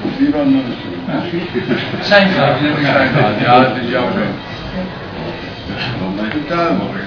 Zijn vraag, die heb ik gehad. Ja, het is jouw zin. Totaal mogelijk.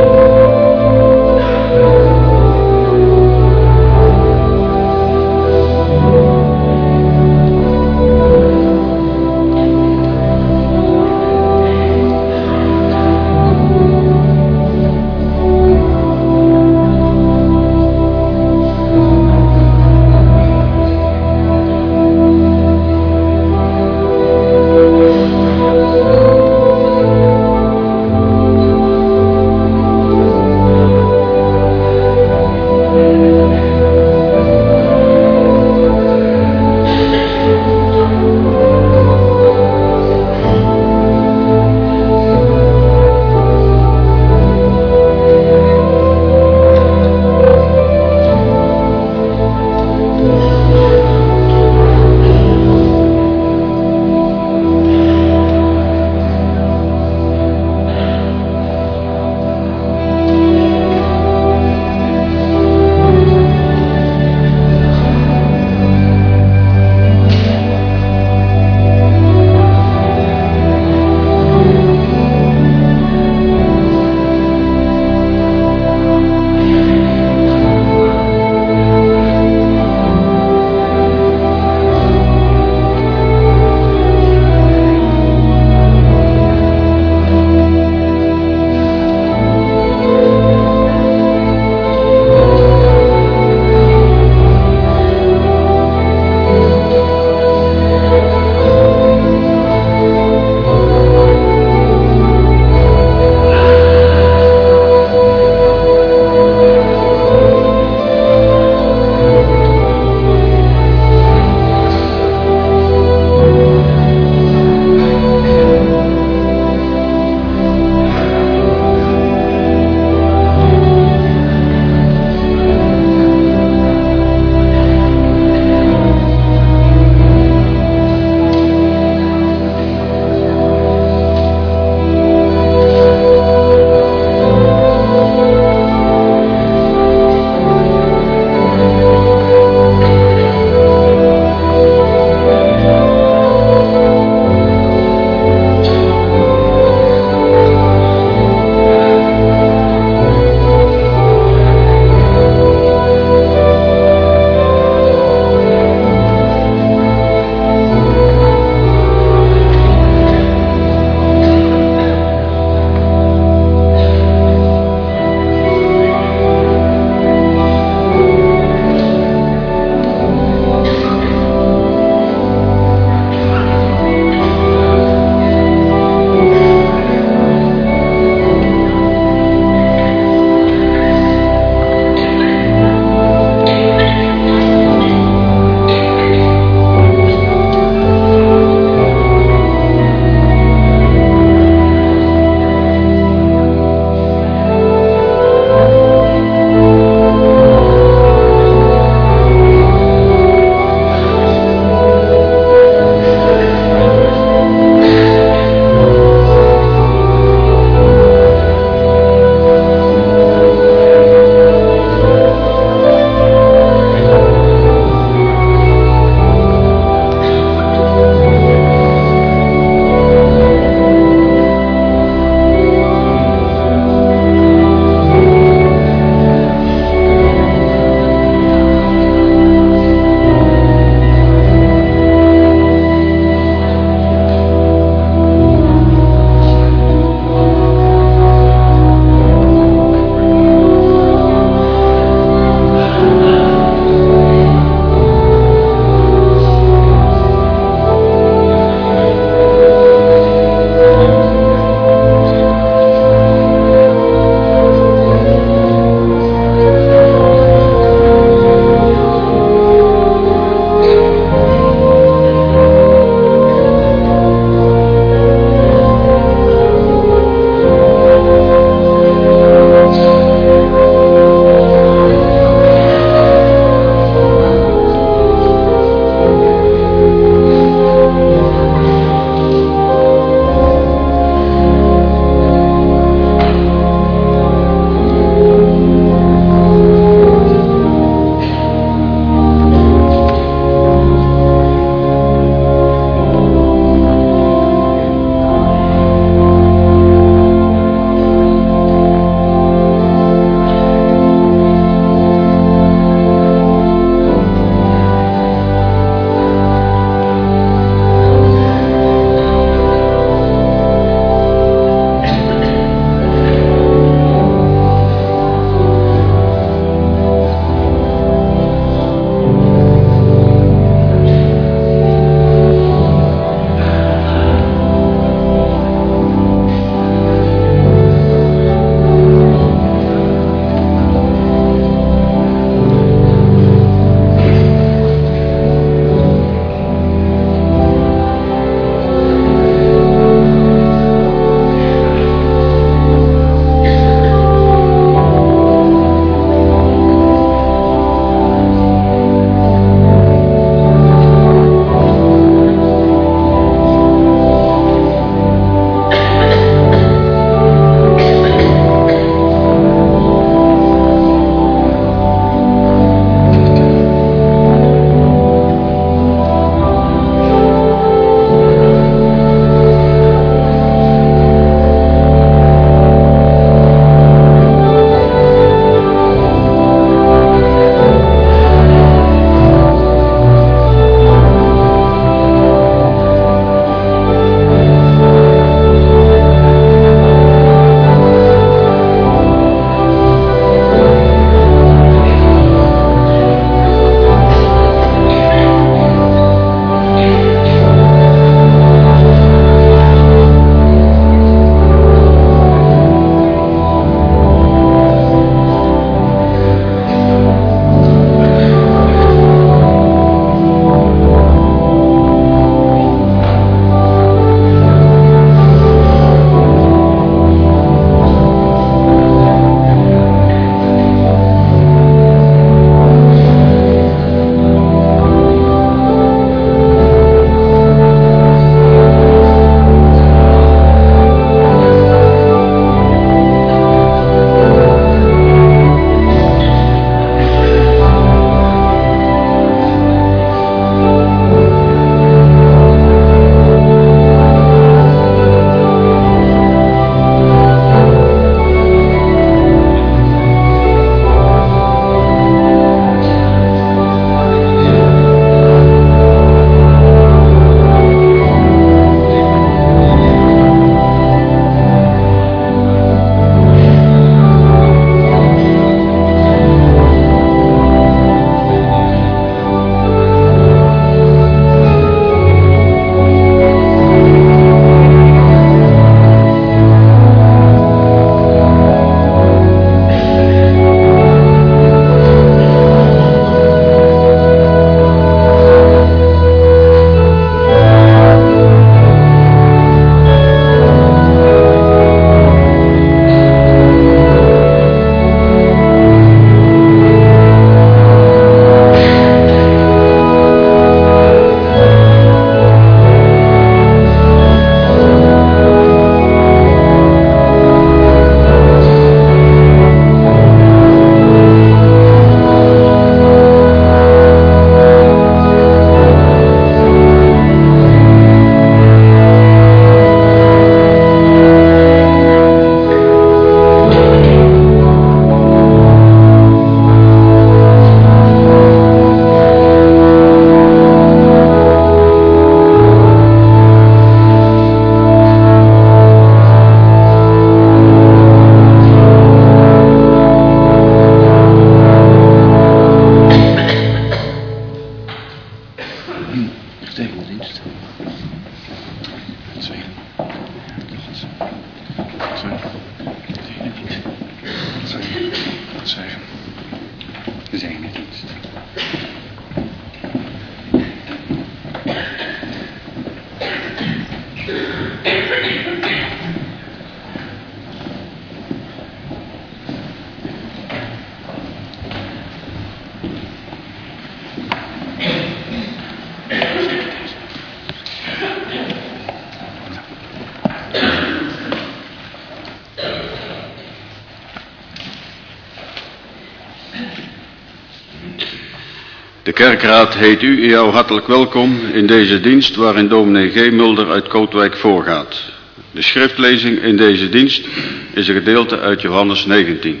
De kerkraad heet u en jou hartelijk welkom in deze dienst waarin dominee G. Mulder uit Kootwijk voorgaat. De schriftlezing in deze dienst is een gedeelte uit Johannes 19.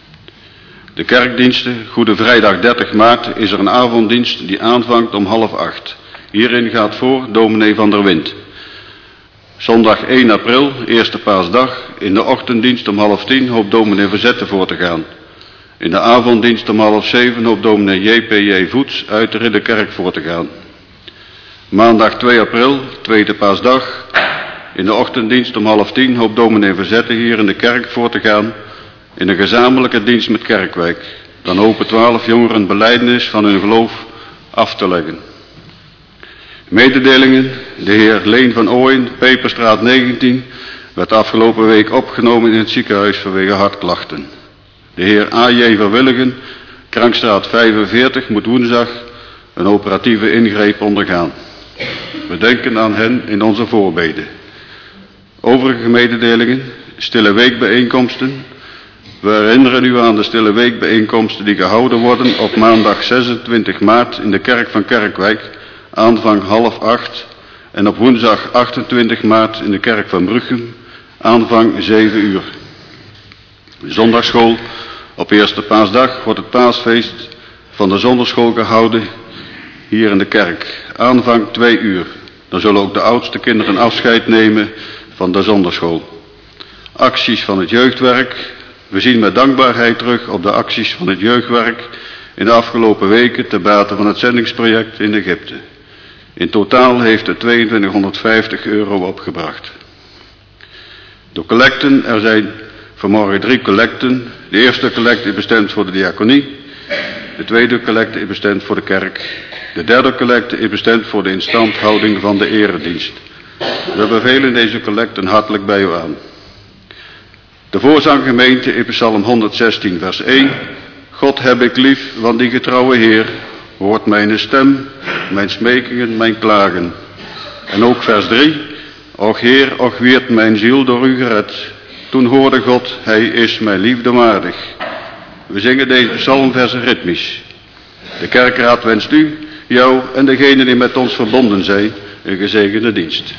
De kerkdiensten, Goede Vrijdag 30 maart, is er een avonddienst die aanvangt om 7:30. Hierin gaat voor dominee Van der Wind. Zondag 1 april, eerste paasdag, in de ochtenddienst om 6:30 hoopt dominee Verzetten voor te gaan. In de avonddienst om 6:30 hoopt dominee J.P.J. Voets uit de Ridderkerk voor te gaan. Maandag 2 april, tweede paasdag, in de ochtenddienst om 9:30 hoopt dominee Verzetten hier in de kerk voor te gaan in een gezamenlijke dienst met Kerkwijk. Dan hopen 12 jongeren belijdenis van hun geloof af te leggen. Mededelingen: de heer Leen van Ooyen, Peperstraat 19, werd afgelopen week opgenomen in het ziekenhuis vanwege hartklachten. De heer A.J. Verwilligen, Krankstraat 45, moet woensdag een operatieve ingreep ondergaan. We denken aan hen in onze voorbeden. Overige mededelingen: stille weekbijeenkomsten. We herinneren u aan de stille weekbijeenkomsten die gehouden worden op maandag 26 maart in de kerk van Kerkwijk, aanvang 7:30, en op woensdag 28 maart in de kerk van Bruchem, aanvang 7:00. Zondagschool. Op eerste paasdag wordt het paasfeest van de zondagschool gehouden hier in de kerk, aanvang 2:00. Dan zullen ook de oudste kinderen afscheid nemen van de zondagschool. Acties van het jeugdwerk. We zien met dankbaarheid terug op de acties van het jeugdwerk in de afgelopen weken ter bate van het zendingsproject in Egypte. In totaal heeft het €2250 opgebracht. De collecten: er zijn vanmorgen 3 collecten. De eerste collecte is bestemd voor de diaconie. De tweede collecte is bestemd voor de kerk. De derde collecte is bestemd voor de instandhouding van de eredienst. We bevelen deze collecten hartelijk bij u aan. De voorzanggemeente in Psalm 116 vers 1. God heb ik lief, want die getrouwe Heer hoort mijn stem, mijn smekingen, mijn klagen. En ook vers 3. Och Heer, och wierd mijn ziel door u gered. Toen hoorde God, hij is mijn liefde waardig. We zingen deze psalmversen ritmisch. De kerkraad wenst u, jou en degenen die met ons verbonden zijn, een gezegende dienst.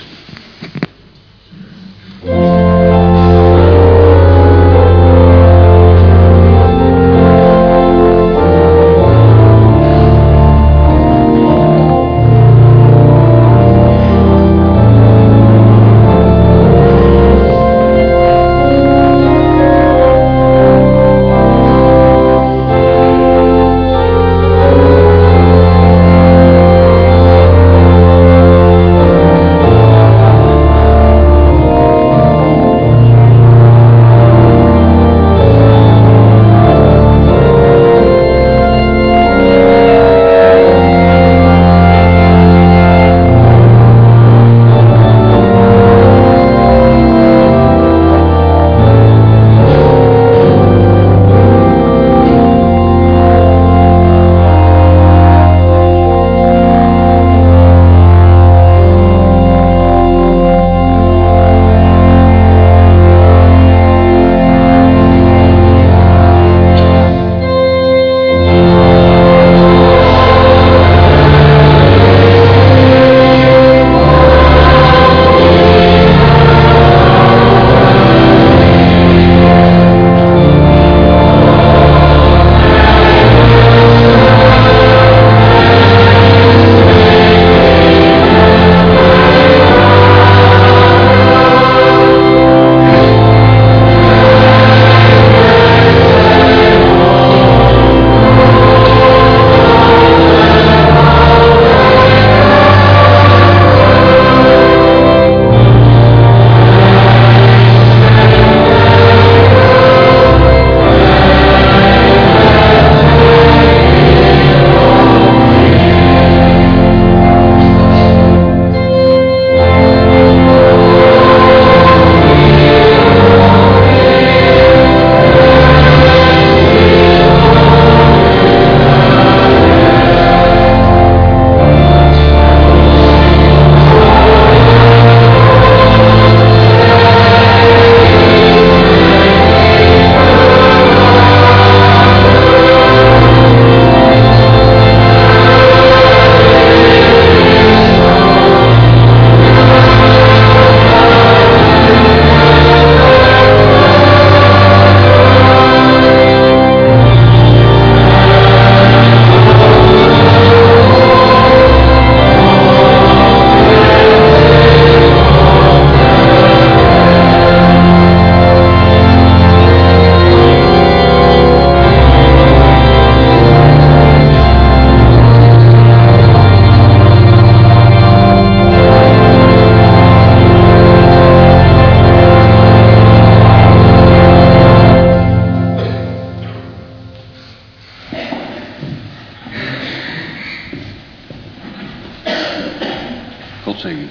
God zegen.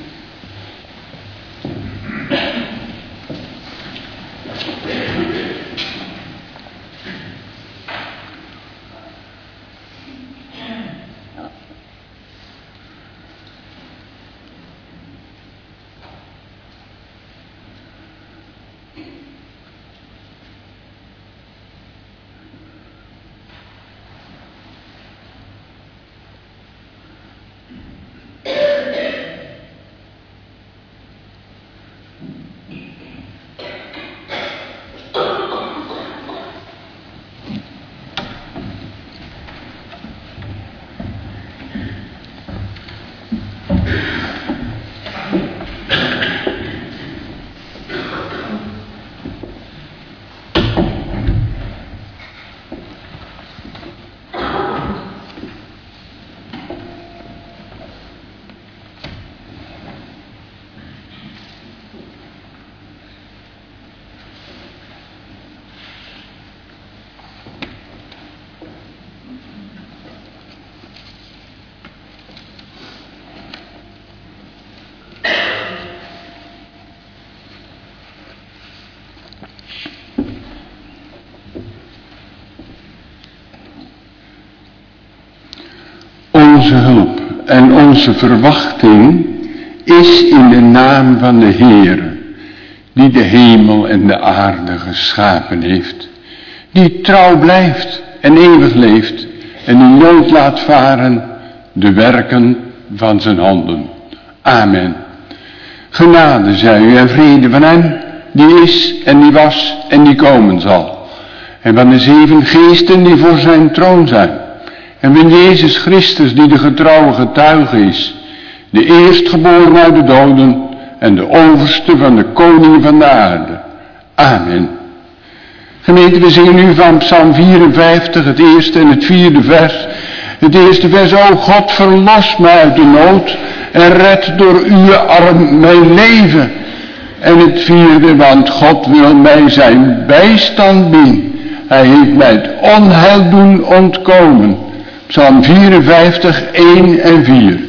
Onze hulp en onze verwachting is in de naam van de Heer, die de hemel en de aarde geschapen heeft, die trouw blijft en eeuwig leeft en die nooit laat varen de werken van zijn handen. Amen. Genade zij u en vrede van hem, die is en die was en die komen zal, en van de 7 geesten die voor zijn troon zijn, en van Jezus Christus die de getrouwe getuige is, de eerstgeboren uit de doden en de overste van de koningen van de aarde. Amen. Gemeente, we zingen nu van Psalm 54, het eerste en het 4e vers. Het eerste vers: O God, verlos mij uit de nood en red door uw arm mijn leven. En het 4e, want God wil mij zijn bijstand bieden. Hij heeft mij het onheil doen ontkomen. Psalm 54, 1 en 4.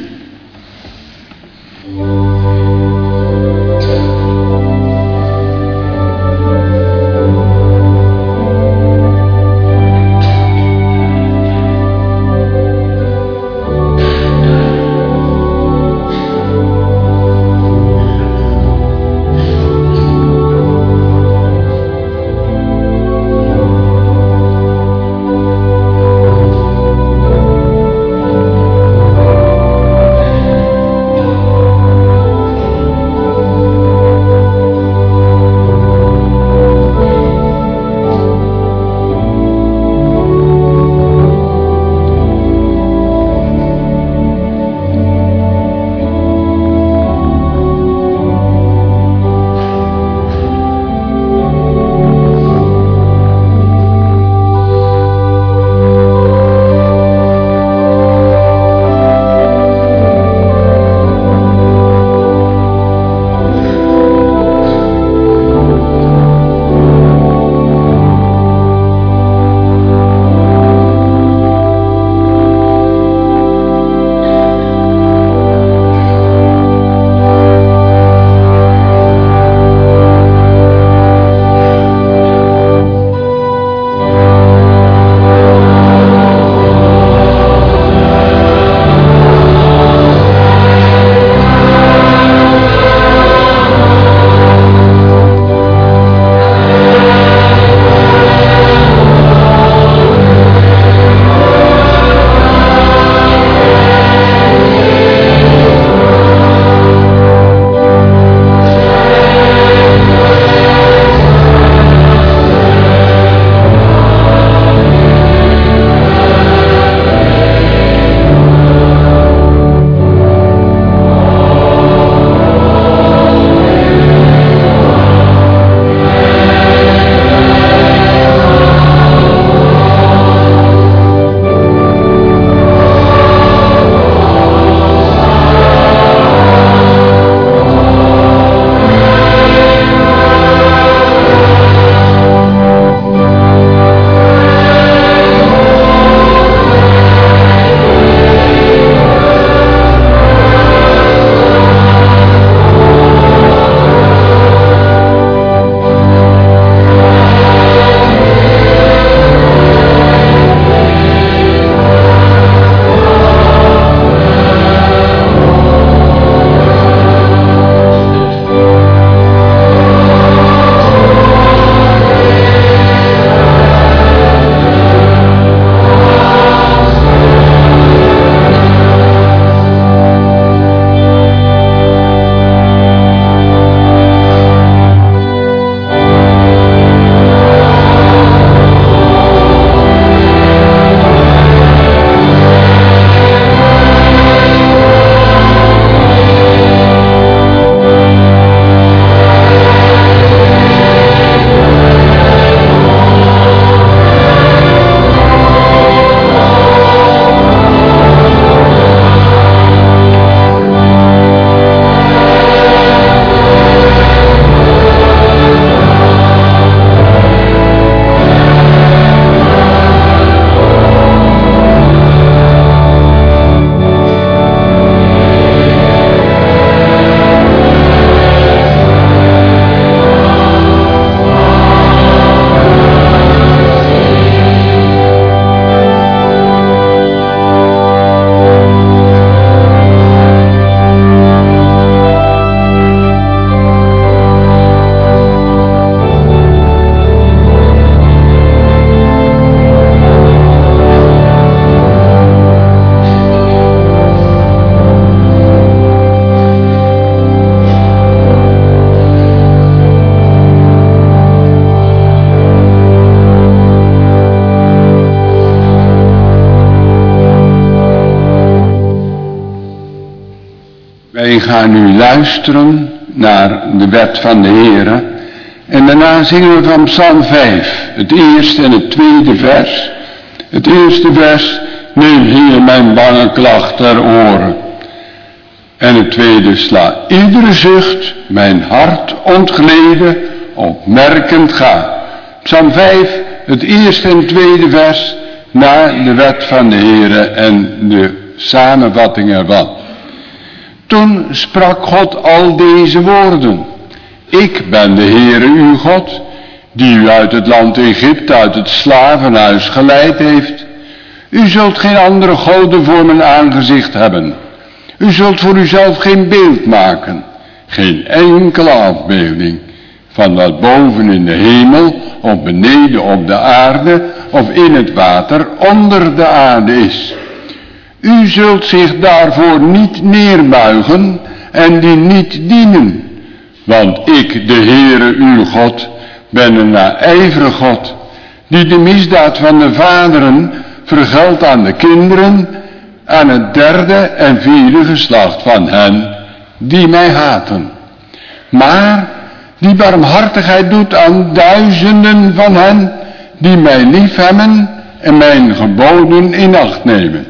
Wij gaan nu luisteren naar de wet van de Heere. En daarna zingen we van Psalm 5, het eerste en het tweede vers. Het eerste vers, neem Heer mijn bange klacht ter oren. En het tweede, sla iedere zucht, mijn hart ontgleden, opmerkend ga. Psalm 5, het eerste en tweede vers, naar de wet van de Heere en de samenvatting ervan. Toen sprak God al deze woorden. Ik ben de Heere uw God, die u uit het land Egypte, uit het slavenhuis geleid heeft. U zult geen andere goden voor mijn aangezicht hebben. U zult voor uzelf geen beeld maken, geen enkele afbeelding van wat boven in de hemel, of beneden op de aarde, of in het water onder de aarde is. U zult zich daarvoor niet neerbuigen en die niet dienen. Want ik, de Heere uw God, ben een naijverig God, die de misdaad van de vaderen vergeldt aan de kinderen, aan het derde en vierde geslacht van hen die mij haten. Maar die barmhartigheid doet aan duizenden van hen die mij liefhebben en mijn geboden in acht nemen.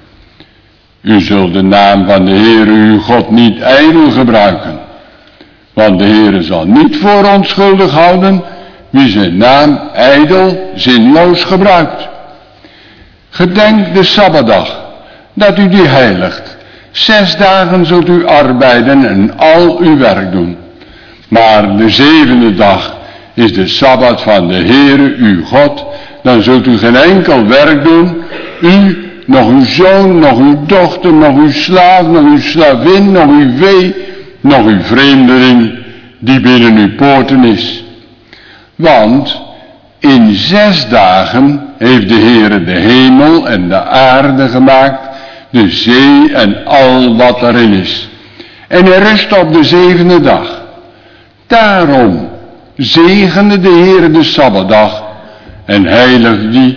U zult de naam van de Heere uw God niet ijdel gebruiken, want de Heere zal niet voor onschuldig houden wie zijn naam ijdel, zinloos gebruikt. Gedenk de Sabbatdag, dat u die heiligt. 6 dagen zult u arbeiden en al uw werk doen. Maar de 7e dag is de Sabbat van de Heere uw God. Dan zult u geen enkel werk doen. U, nog uw zoon, nog uw dochter, nog uw slaaf, nog uw slavin, nog uw vee, nog uw vreemdeling die binnen uw poorten is. Want in 6 dagen heeft de Heere de hemel en de aarde gemaakt, de zee en al wat erin is. En hij rust op de 7e dag. Daarom zegende de Heere de Sabbatdag en heiligde die.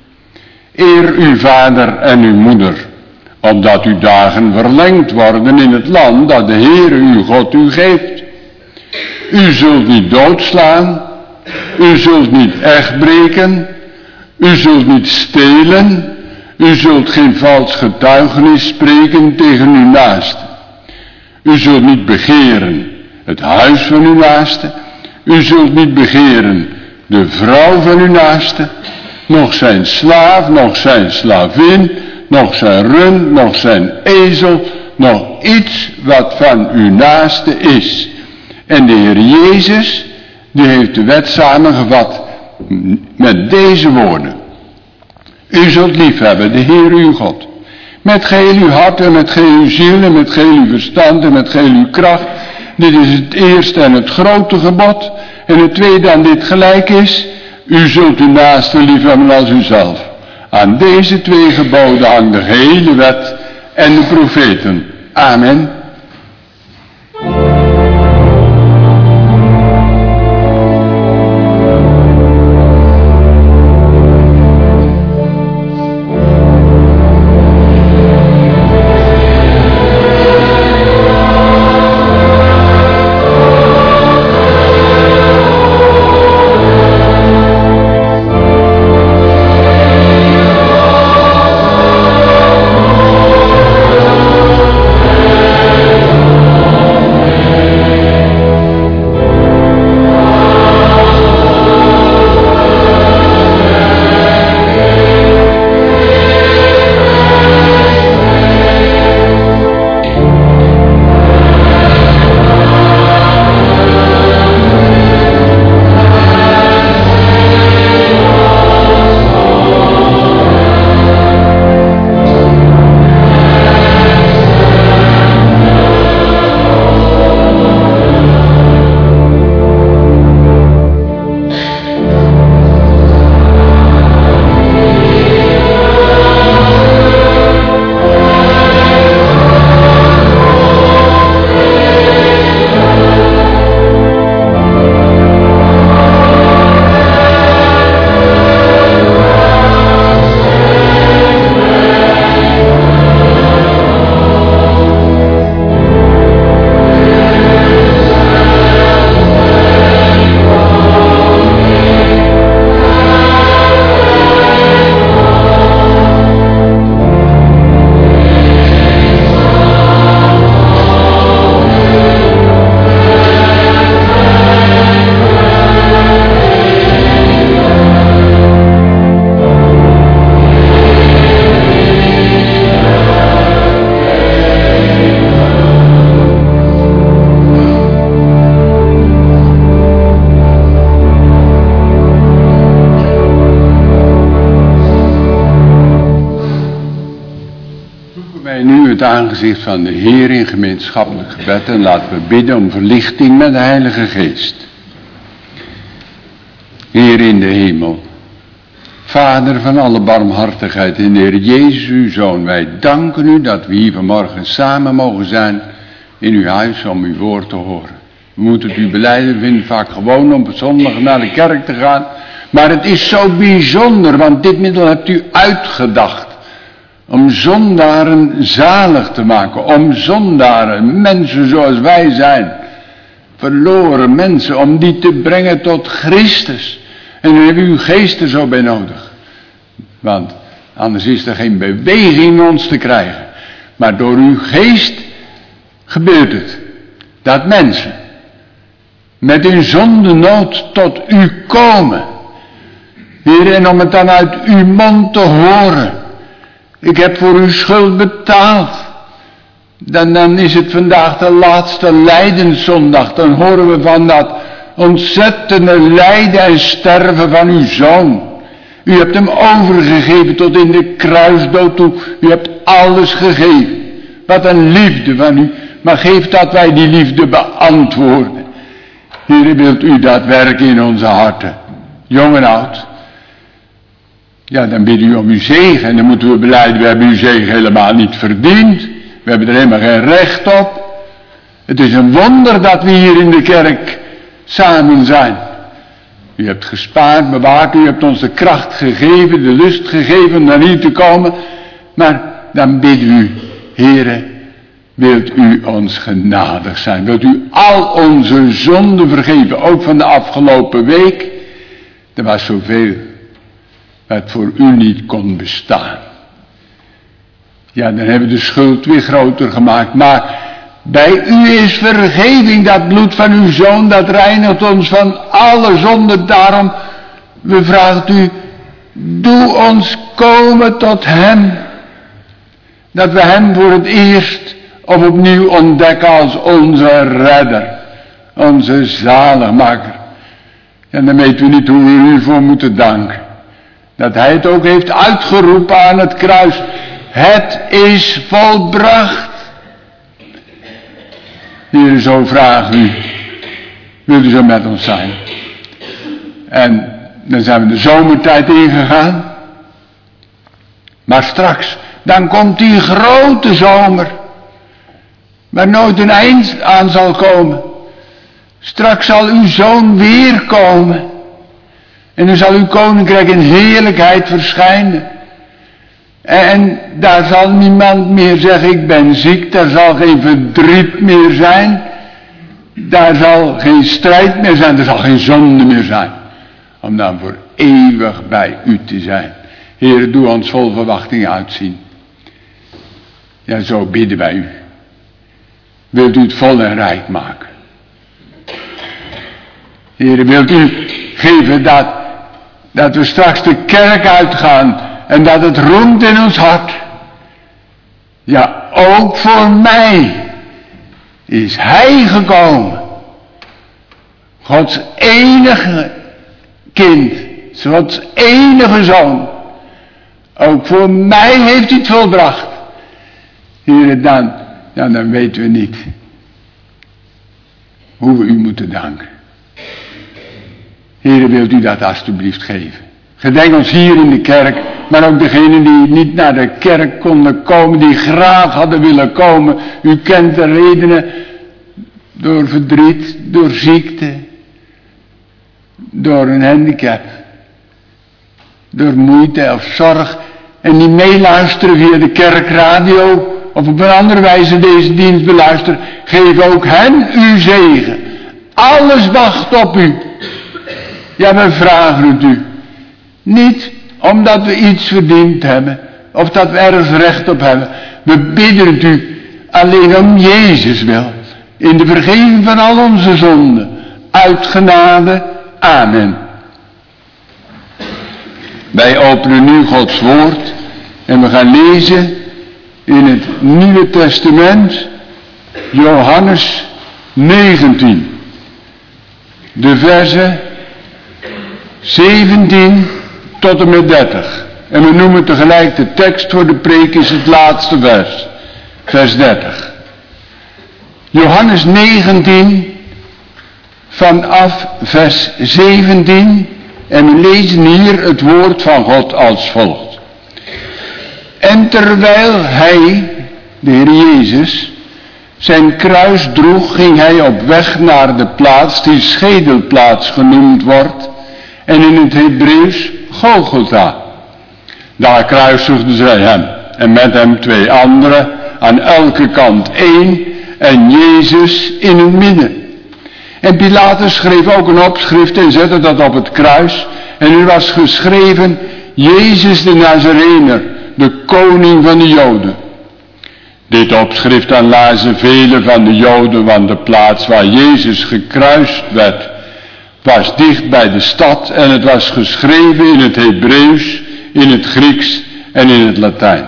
Eer uw vader en uw moeder, opdat uw dagen verlengd worden in het land dat de Heere uw God u geeft. U zult niet doodslaan, u zult niet echtbreken, u zult niet stelen, u zult geen vals getuigenis spreken tegen uw naaste. U zult niet begeren het huis van uw naaste, u zult niet begeren de vrouw van uw naaste, nog zijn slaaf, nog zijn slavin, nog zijn rund, nog zijn ezel, nog iets wat van uw naaste is. En de Heer Jezus, die heeft de wet samengevat met deze woorden. U zult liefhebben, de Heer uw God, met geheel uw hart en met geheel uw ziel en met geheel uw verstand en met geheel uw kracht. Dit is het eerste en het grote gebod. En het tweede aan dit gelijk is, u zult uw naaste liefhebben als uzelf. Aan deze 2 geboden hangt de gehele wet en de profeten. Amen. wij nu het aangezicht van de Heer in gemeenschappelijk gebed en laten we bidden om verlichting met de Heilige Geest. Heer in de hemel, Vader van alle barmhartigheid en de Heer Jezus, uw Zoon, wij danken u dat we hier vanmorgen samen mogen zijn in uw huis om uw woord te horen. We moeten het u belijden, we vinden vaak gewoon om op zondag naar de kerk te gaan, maar het is zo bijzonder, want dit middel hebt u uitgedacht. Om zondaren zalig te maken. Om zondaren, mensen zoals wij zijn. Verloren mensen, om die te brengen tot Christus. En dan hebben we uw geest er zo bij nodig. Want anders is er geen beweging in ons te krijgen. Maar door uw geest gebeurt het. Dat mensen met hun zondenood tot u komen. Heer, en om het dan uit uw mond te horen. Ik heb voor uw schuld betaald. Dan is het vandaag de laatste lijdenszondag. Dan horen we van dat ontzettende lijden en sterven van uw Zoon. U hebt hem overgegeven tot in de kruisdood toe. U hebt alles gegeven. Wat een liefde van u. Maar geef dat wij die liefde beantwoorden. Heer, wilt u dat werken in onze harten. Jong en oud. Ja, dan bidden u om uw zegen. En dan moeten we belijden, we hebben uw zegen helemaal niet verdiend. We hebben er helemaal geen recht op. Het is een wonder dat we hier in de kerk samen zijn. U hebt gespaard, bewaard, u hebt ons de kracht gegeven, de lust gegeven om naar hier te komen. Maar dan bidden u, Heere, wilt u ons genadig zijn. Wilt u al onze zonden vergeven, ook van de afgelopen week. Er was zoveel wat voor u niet kon bestaan. Ja, dan hebben we de schuld weer groter gemaakt. Maar bij u is vergeving, dat bloed van uw Zoon, dat reinigt ons van alle zonde. Daarom, we vragen u, doe ons komen tot hem. Dat we hem voor het eerst of opnieuw ontdekken als onze redder. Onze zaligmaker. En dan weten we niet hoe we u voor moeten danken. Dat hij het ook heeft uitgeroepen aan het kruis. Het is volbracht. Heer, zo vragen u. Wilt u zo met ons zijn? En dan zijn we de zomertijd ingegaan. Maar straks, dan komt die grote zomer. Waar nooit een eind aan zal komen. Straks zal uw Zoon weer komen. En dan zal uw koninkrijk in heerlijkheid verschijnen. En daar zal niemand meer zeggen, ik ben ziek. Daar zal geen verdriet meer zijn. Daar zal geen strijd meer zijn. Er zal geen zonde meer zijn. Om dan voor eeuwig bij u te zijn. Heer, doe ons vol verwachting uitzien. Ja, zo bidden wij u. Wilt u het vol en rijk maken? Heer, wilt u geven dat we straks de kerk uitgaan en dat het roemt in ons hart. Ja, ook voor mij is hij gekomen. Gods enige kind, Gods enige Zoon. Ook voor mij heeft hij het volbracht. Heer, dan weten we niet hoe we u moeten danken. Heer, wilt u dat alstublieft geven. Gedenk ons hier in de kerk, maar ook degenen die niet naar de kerk konden komen, die graag hadden willen komen. U kent de redenen, door verdriet, door ziekte, door een handicap, door moeite of zorg. En die meeluisteren via de kerkradio of op een andere wijze deze dienst beluisteren. Geef ook hen uw zegen. Alles wacht op u. Ja, we vragen het u. Niet omdat we iets verdiend hebben. Of dat we ergens recht op hebben. We bidden het u alleen om Jezus wil. In de vergeving van al onze zonden. Uit genade. Amen. Wij openen nu Gods woord. En we gaan lezen in het Nieuwe Testament. Johannes 19. De versen 17 tot en met 30. En we noemen tegelijk de tekst voor de preek is het laatste vers. vers 30. Johannes 19, vanaf vers 17. En we lezen hier het woord van God als volgt. En terwijl hij, de Heer Jezus, zijn kruis droeg, ging hij op weg naar de plaats die schedelplaats genoemd wordt en in het Hebreeuws Golgotha. Daar kruisigden zij hem en met hem 2 anderen, aan elke kant 1 en Jezus in het midden. En Pilatus schreef ook een opschrift en zette dat op het kruis. En er was geschreven, Jezus de Nazarener, de koning van de Joden. Dit opschrift dan lazen velen van de Joden, want de plaats waar Jezus gekruist werd, was dicht bij de stad en het was geschreven in het Hebreeuws, in het Grieks en in het Latijn.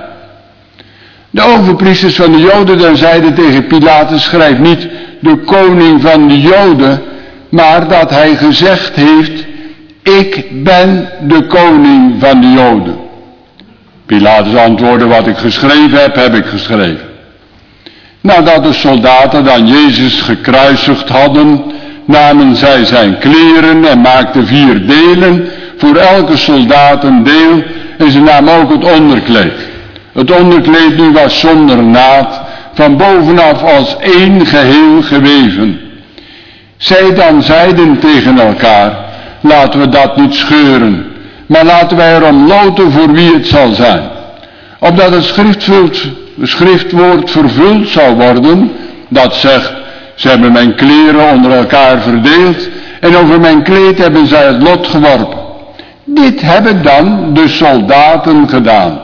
De overpriesters van de Joden dan zeiden tegen Pilatus, schrijf niet de koning van de Joden, maar dat hij gezegd heeft, ik ben de koning van de Joden. Pilatus antwoordde, wat ik geschreven heb, heb ik geschreven. Nadat de soldaten dan Jezus gekruisigd hadden, namen zij zijn kleren en maakten 4 delen, voor elke soldaat een deel, en ze namen ook het onderkleed. Het onderkleed nu was zonder naad, van bovenaf als 1 geheel geweven. Zij dan zeiden tegen elkaar, laten we dat niet scheuren, maar laten wij erom loten voor wie het zal zijn. Opdat het schriftwoord vervuld zou worden, dat zegt, ze hebben mijn kleren onder elkaar verdeeld en over mijn kleed hebben zij het lot geworpen. Dit hebben dan de soldaten gedaan.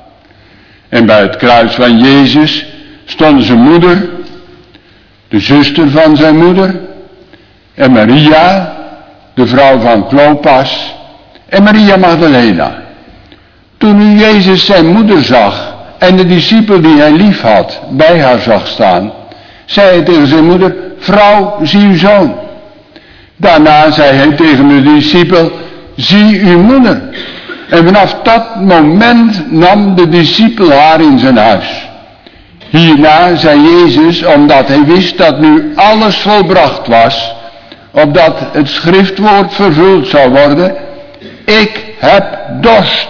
En bij het kruis van Jezus stonden zijn moeder, de zuster van zijn moeder, en Maria, de vrouw van Klopas, en Maria Magdalena. Toen nu Jezus zijn moeder zag en de discipel die hij lief had bij haar zag staan, zei hij tegen zijn moeder, vrouw, zie uw zoon. Daarna zei hij tegen de discipel, zie uw moeder. En vanaf dat moment nam de discipel haar in zijn huis. Hierna zei Jezus, omdat hij wist dat nu alles volbracht was, opdat het schriftwoord vervuld zou worden, ik heb dorst.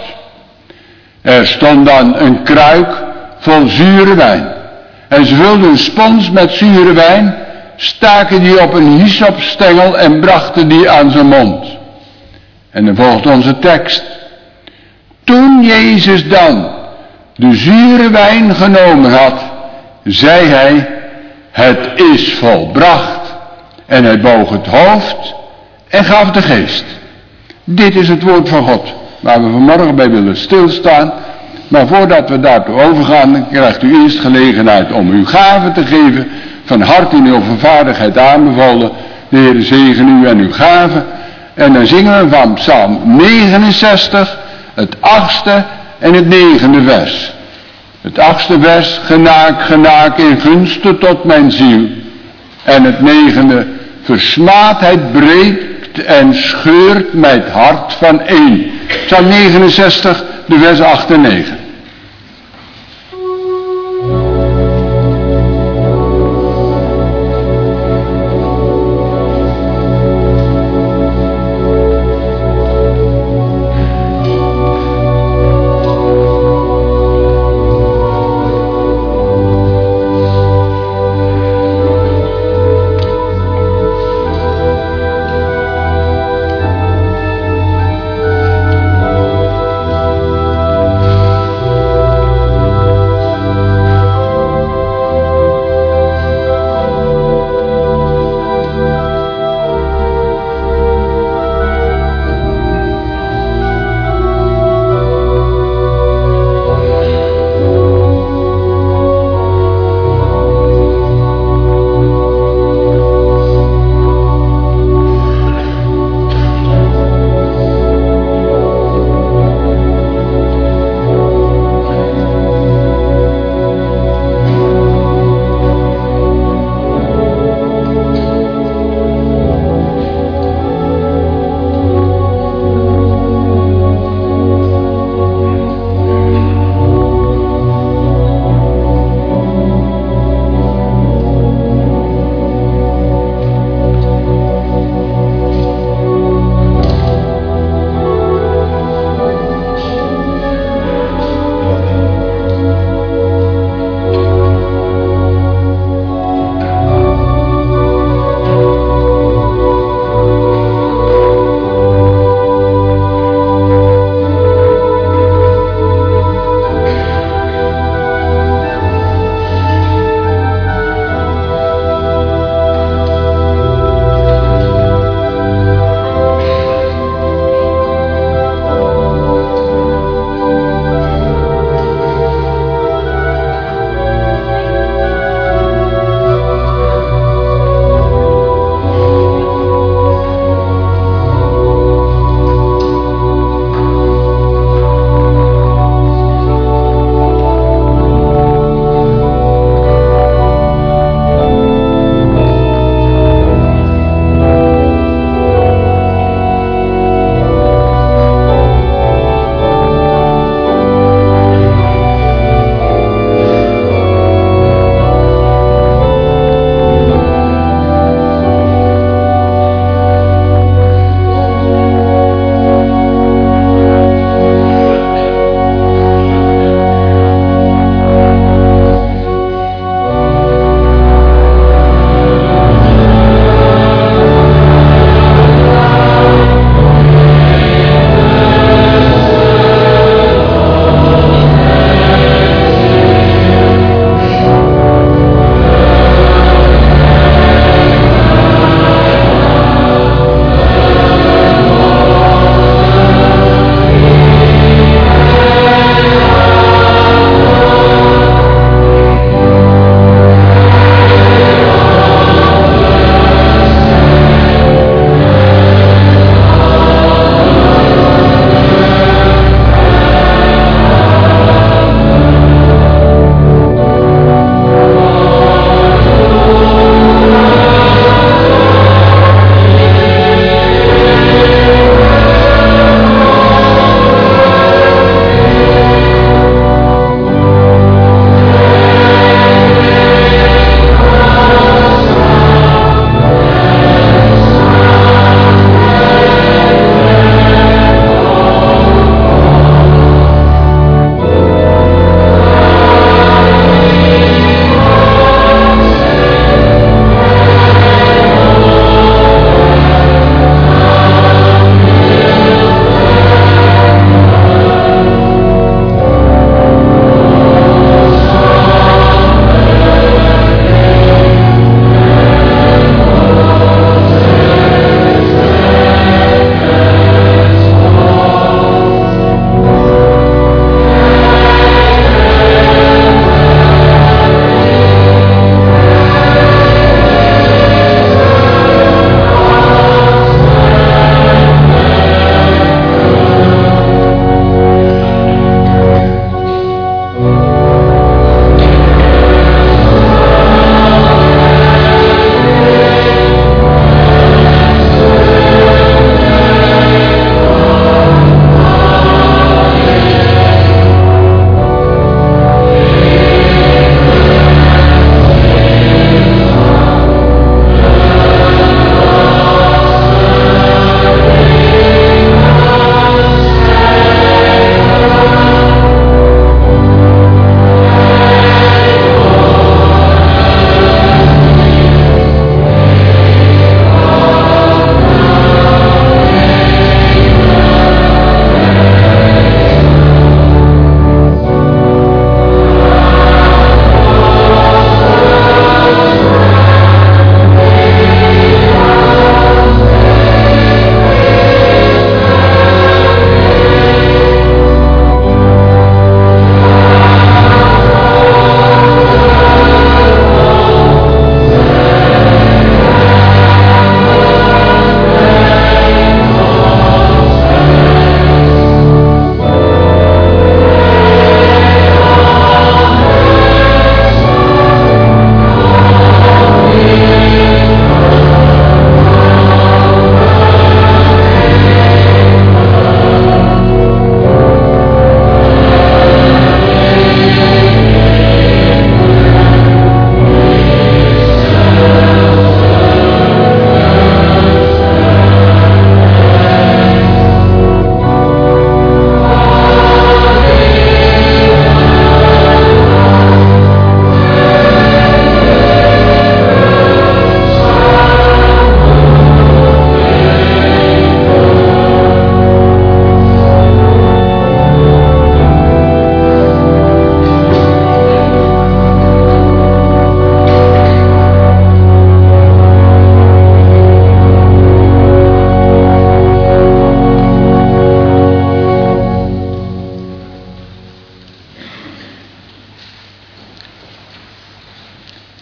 Er stond dan een kruik vol zure wijn. En ze vulden een spons met zure wijn, staken die op een hyssopstengel en brachten die aan zijn mond. En dan volgt onze tekst. Toen Jezus dan de zure wijn genomen had, zei hij, het is volbracht. En hij boog het hoofd en gaf de geest. Dit is het woord van God, waar we vanmorgen bij willen stilstaan. Maar voordat we daartoe overgaan, krijgt u eerst gelegenheid om uw gaven te geven. Van harte in uw vervaardigheid aanbevolen. De Heer zegen u en uw gaven. En dan zingen we van Psalm 69, het 8e en het 9e vers. Het 8e vers, genaak, genaak in gunsten tot mijn ziel. En het 9e, versmaadheid breekt en scheurt mijn hart van één. Psalm 69, de vers 8 en 9.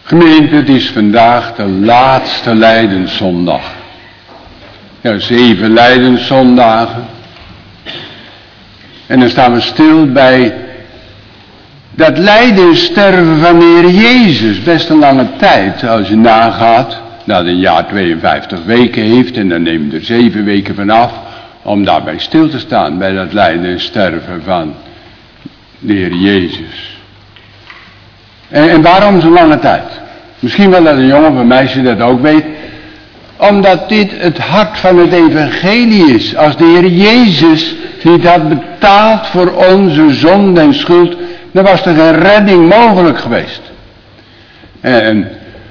Gemeente, het is vandaag de laatste Lijdenszondag. Ja, 7 Lijdenszondagen. En dan staan we stil bij dat lijden en sterven van de Heer Jezus. Best een lange tijd als je nagaat. Dat hij een jaar 52 weken heeft en dan neemt er 7 weken vanaf. Om daarbij stil te staan bij dat lijden en sterven van de Heer Jezus. En waarom zo'n lange tijd? Misschien wel dat een jongen of een meisje dat ook weet. Omdat dit het hart van het evangelie is. Als de Heer Jezus niet had betaald voor onze zonde en schuld, dan was er geen redding mogelijk geweest. En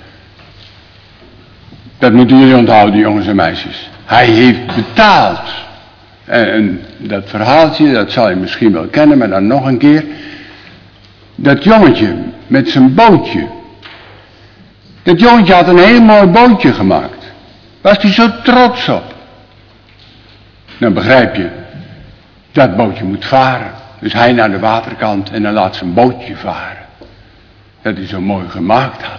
dat moeten jullie onthouden, jongens en meisjes. Hij heeft betaald. En dat verhaaltje, dat zal je misschien wel kennen, maar dan nog een keer. Dat jongetje met zijn bootje. Dat jongetje had een heel mooi bootje gemaakt. Was hij zo trots op. Dan begrijp je, dat bootje moet varen. Dus hij naar de waterkant en dan laat zijn bootje varen. Dat hij zo mooi gemaakt had.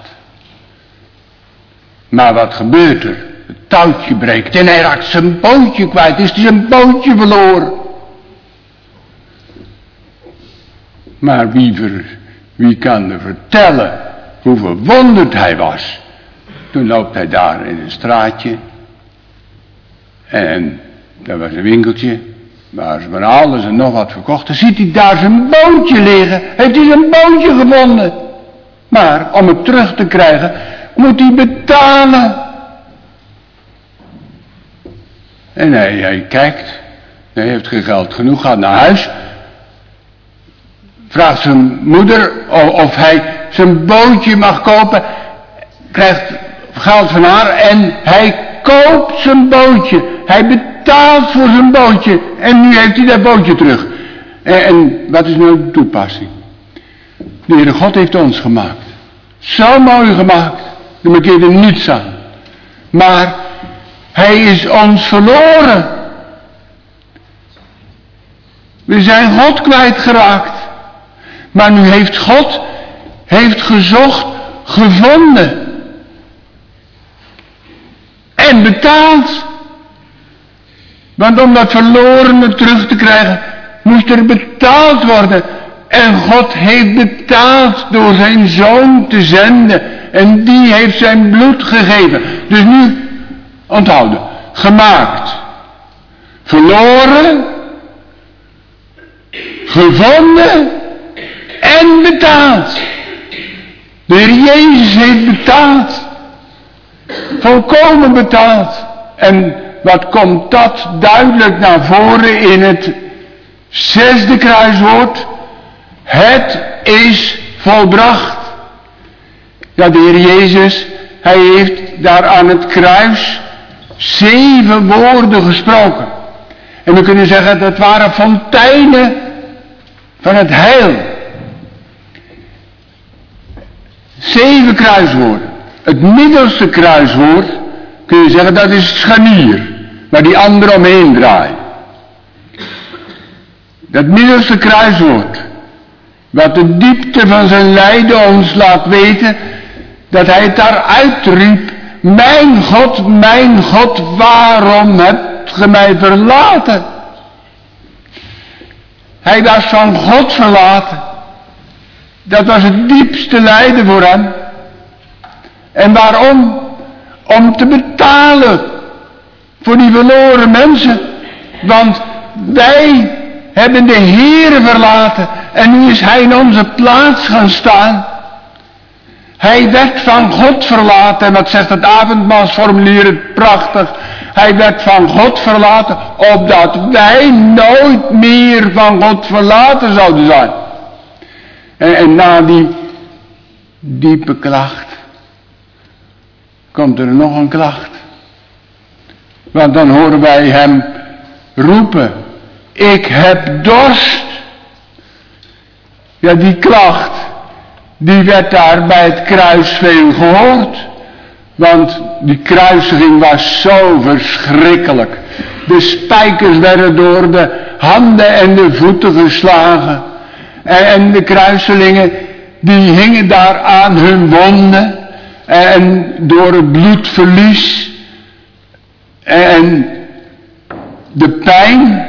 Maar wat gebeurt er? Het touwtje breekt en hij raakt zijn bootje kwijt. Is hij zijn bootje verloren? Maar wie kan er vertellen hoe verwonderd hij was? Toen loopt hij daar in een straatje. En daar was een winkeltje. Waar ze van alles en nog wat verkocht. Dan ziet hij daar zijn bootje liggen. Heeft hij zijn bootje gevonden. Maar om het terug te krijgen moet hij betalen. En hij kijkt. Hij heeft geen geld genoeg. Gaat naar huis. Vraagt zijn moeder of hij zijn bootje mag kopen. Krijgt geld van haar en hij koopt zijn bootje. Hij betaalt voor zijn bootje. En nu heeft hij dat bootje terug. En wat is nou de toepassing? De Heere God heeft ons gemaakt. Zo mooi gemaakt. Er mankeert er niets aan. Maar hij is ons verloren. We zijn God kwijtgeraakt. Maar nu heeft God gezocht, gevonden. En betaald. Want om dat verlorene terug te krijgen, moest er betaald worden. En God heeft betaald door zijn zoon te zenden. En die heeft zijn bloed gegeven. Dus nu, onthouden, gemaakt, verloren, gevonden en betaald. De Heer Jezus heeft betaald. Volkomen betaald. En wat komt dat duidelijk naar voren in het 6e kruiswoord? Het is volbracht. Ja, de Heer Jezus, hij heeft daar aan het kruis 7 woorden gesproken. En we kunnen zeggen, dat waren fonteinen van het heil. 7 kruiswoorden. Het middelste kruiswoord, kun je zeggen, dat is het scharnier, waar die anderen omheen draaien. Dat middelste kruiswoord, wat de diepte van zijn lijden ons laat weten, dat hij het daar uitriep: mijn God, waarom hebt ge mij verlaten? Hij was van God verlaten. Dat was het diepste lijden voor hem. En waarom? Om te betalen voor die verloren mensen. Want wij hebben de Heere verlaten en nu is hij in onze plaats gaan staan. Hij werd van God verlaten. En wat zegt het avondmaalsformulier het prachtig. Hij werd van God verlaten, opdat wij nooit meer van God verlaten zouden zijn. En na die diepe klacht komt er nog een klacht. Want dan horen wij hem roepen: ik heb dorst. Ja, die klacht, die werd daar bij het kruis veel gehoord. Want die kruisiging was zo verschrikkelijk. De spijkers werden door de handen en de voeten geslagen. En de kruiselingen, die hingen daar aan hun wonden. en door het bloedverlies en de pijn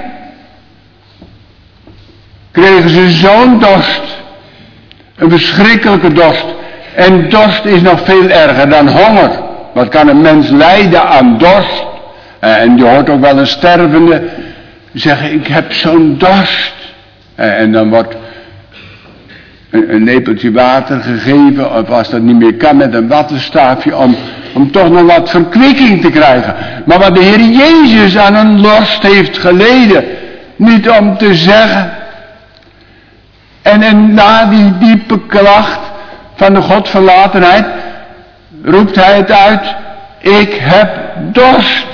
kregen ze zo'n dorst. Een verschrikkelijke dorst. En dorst is nog veel erger dan honger. Wat kan een mens lijden aan dorst? En je hoort ook wel een stervende zeggen, ik heb zo'n dorst. En dan wordt een lepeltje water gegeven, of als dat niet meer kan, met een wattenstaafje, om toch nog wat verkwikking te krijgen. Maar wat de Heer Jezus aan een dorst heeft geleden, niet om te zeggen. En na die diepe klacht van de Godverlatenheid roept hij het uit, ik heb dorst.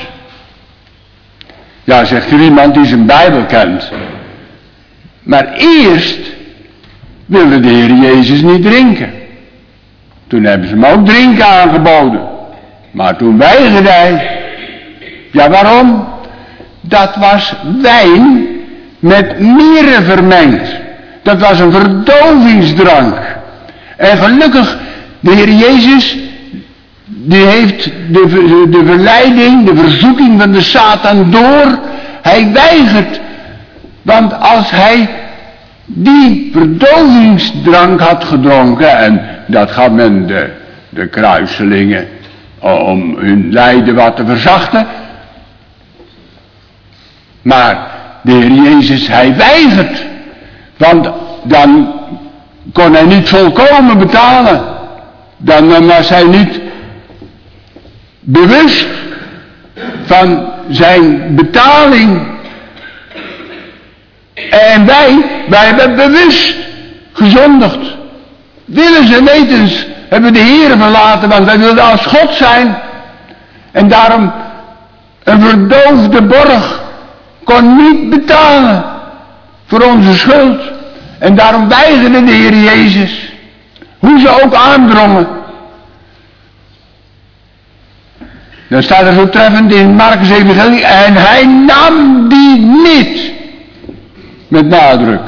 Ja, zegt er iemand die zijn Bijbel kent. Maar eerst wilde de Heer Jezus niet drinken. Toen hebben ze hem ook drinken aangeboden. Maar toen weigerde hij. Ja, waarom? Dat was wijn met mirre vermengd. Dat was een verdovingsdrank. En gelukkig, de Heer Jezus, die heeft de verleiding, de verzoeking van de Satan door. Hij weigert. Want als hij die verdovingsdrank had gedronken, en dat gaf men de kruiselingen om hun lijden wat te verzachten. Maar de Heer Jezus, hij weigert. Want dan kon hij niet volkomen betalen. Dan was hij niet bewust van zijn betaling. En wij hebben bewust gezondigd. Willens en wetens hebben de Heer verlaten, want wij wilden als God zijn. En daarom een verdoofde borg kon niet betalen voor onze schuld. En daarom weigerde de Heer Jezus. Hoe ze ook aandrongen. Dan staat er zo treffend in Markus Evangelie, en hij nam die niet. Met nadruk.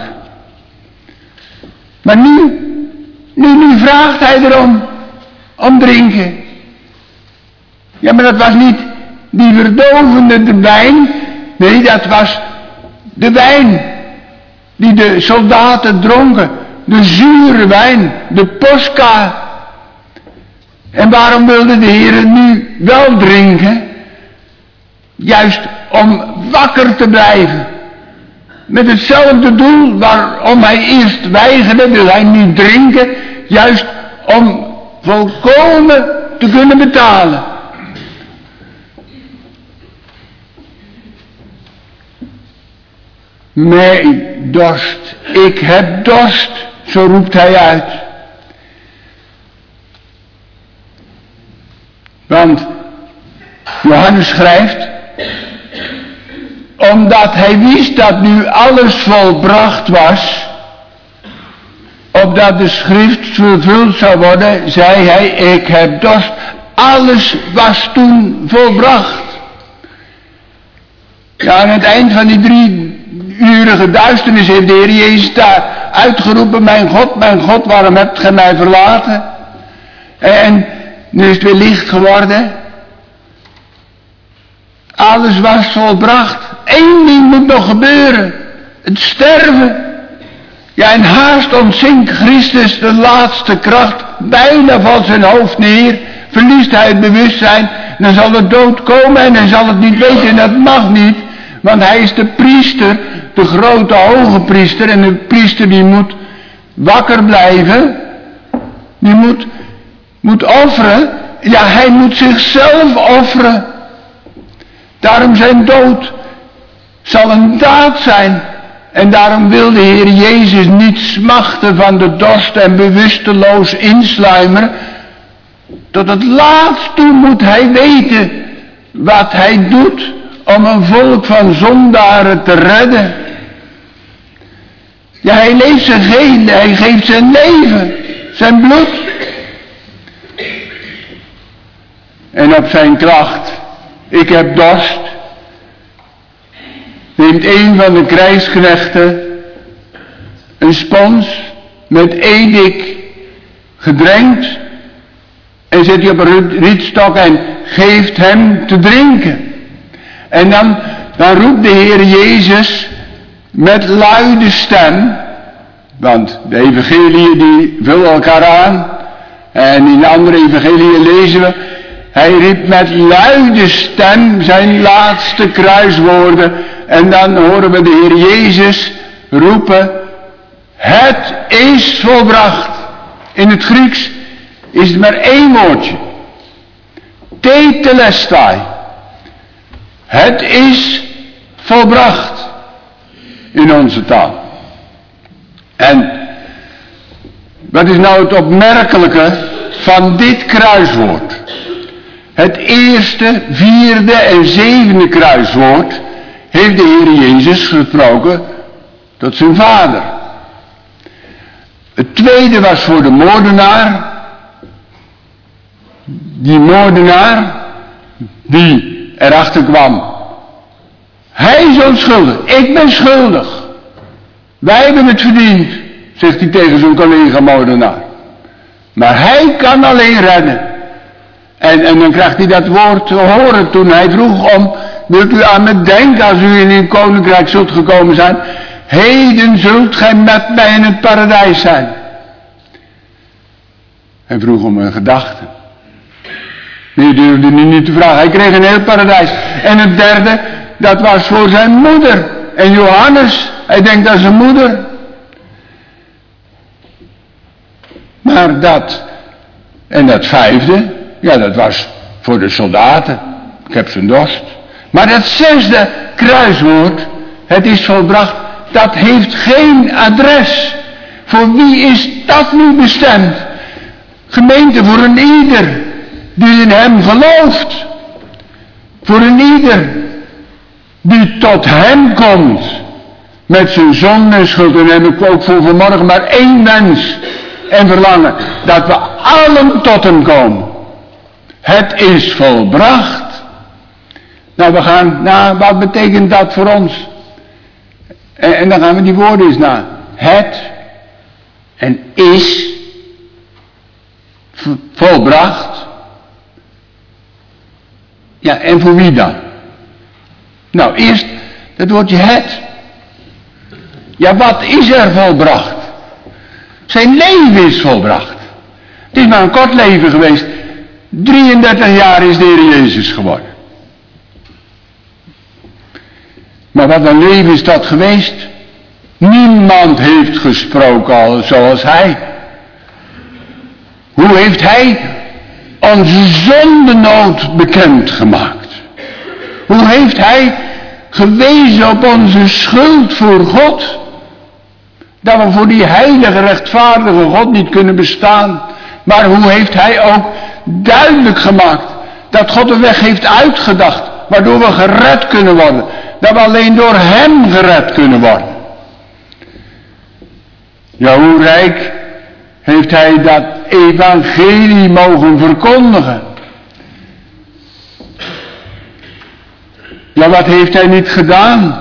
Maar nu vraagt hij erom. Om drinken. Ja, maar dat was niet die verdovende wijn. Nee, dat was de wijn. Die de soldaten dronken. De zure wijn. De posca. En waarom wilde de Heer nu wel drinken? Juist om wakker te blijven. Met hetzelfde doel waarom hij eerst weigerde, wil hij nu drinken, juist om volkomen te kunnen betalen. Mijn dorst, ik heb dorst, zo roept hij uit. Want Johannes schrijft, omdat hij wist dat nu alles volbracht was, opdat de schrift vervuld zou worden, zei hij, ik heb dorst. Alles was toen volbracht. Ja, aan het eind van die 3-urige duisternis heeft de Heer Jezus daar uitgeroepen, mijn God, waarom hebt gij mij verlaten? En nu is het weer licht geworden. Alles was volbracht. Eén ding moet nog gebeuren. Het sterven. Ja, en haast ontzinkt Christus de laatste kracht. Bijna valt zijn hoofd neer. Verliest hij het bewustzijn. Dan zal de dood komen en hij zal het niet weten. En dat mag niet. Want hij is de priester. De grote hoge priester. En de priester die moet wakker blijven. Die moet offeren. Ja, hij moet zichzelf offeren. Daarom zijn dood zal een daad zijn. En daarom wil de Heer Jezus niet smachten van de dorst en bewusteloos insluimeren. Tot het laatst toe moet hij weten wat hij doet om een volk van zondaren te redden. Ja, hij leeft zijn geheel, hij geeft zijn leven, zijn bloed. En op zijn klacht, ik heb dorst, neemt een van de krijgsknechten een spons met edik gedrenkt En zet hij op een rietstok en geeft hem te drinken. En dan roept de Heer Jezus met luide stem. Want de evangeliën die vullen elkaar aan. En in de andere evangeliën lezen we. Hij riep met luide stem zijn laatste kruiswoorden. En dan horen we de Heer Jezus roepen. Het is volbracht. In het Grieks is het maar één woordje. Tetelestai. Het is volbracht. In onze taal. En wat is nou het opmerkelijke van dit kruiswoord? Het eerste, vierde en zevende kruiswoord heeft de Heer Jezus gesproken tot zijn Vader. Het tweede was voor de moordenaar. Die moordenaar die erachter kwam. Hij is onschuldig, ik ben schuldig. Wij hebben het verdiend, zegt hij tegen zijn collega moordenaar. Maar hij kan alleen redden. En dan krijgt hij dat woord te horen toen hij vroeg om, wilt u aan me denken als u in uw koninkrijk zult gekomen zijn. Heden zult gij met mij in het paradijs zijn. Hij vroeg om een gedachte. Die durfde niet te vragen. Hij kreeg een heel paradijs. En het derde, dat was voor zijn moeder. En Johannes, hij denkt aan zijn moeder. Maar dat vijfde, ja, dat was voor de soldaten. Ik heb zijn dorst. Maar dat zesde kruiswoord, het is volbracht, dat heeft geen adres. Voor wie is dat nu bestemd? Gemeente, voor een ieder die in hem gelooft. Voor een ieder die tot hem komt. Met zijn zonde en schuld. En heb ik ook voor vanmorgen maar één wens en verlangen. Dat we allen tot hem komen. Het is volbracht. Nou, we gaan, wat betekent dat voor ons? En dan gaan we die woorden eens na. Het en is volbracht. Ja, en voor wie dan? Nou, eerst dat woordje het. Ja, wat is er volbracht? Zijn leven is volbracht. Het is maar een kort leven geweest. 33 jaar is de Heer Jezus geworden. Maar wat een leven is dat geweest? Niemand heeft gesproken al zoals hij. Hoe heeft hij onze zondenood bekendgemaakt? Hoe heeft hij gewezen op onze schuld voor God? Dat we voor die heilige, rechtvaardige God niet kunnen bestaan. Maar hoe heeft hij ook duidelijk gemaakt dat God een weg heeft uitgedacht, waardoor we gered kunnen worden. Dat we alleen door hem gered kunnen worden. Ja, hoe rijk heeft hij dat evangelie mogen verkondigen. Ja, wat heeft hij niet gedaan?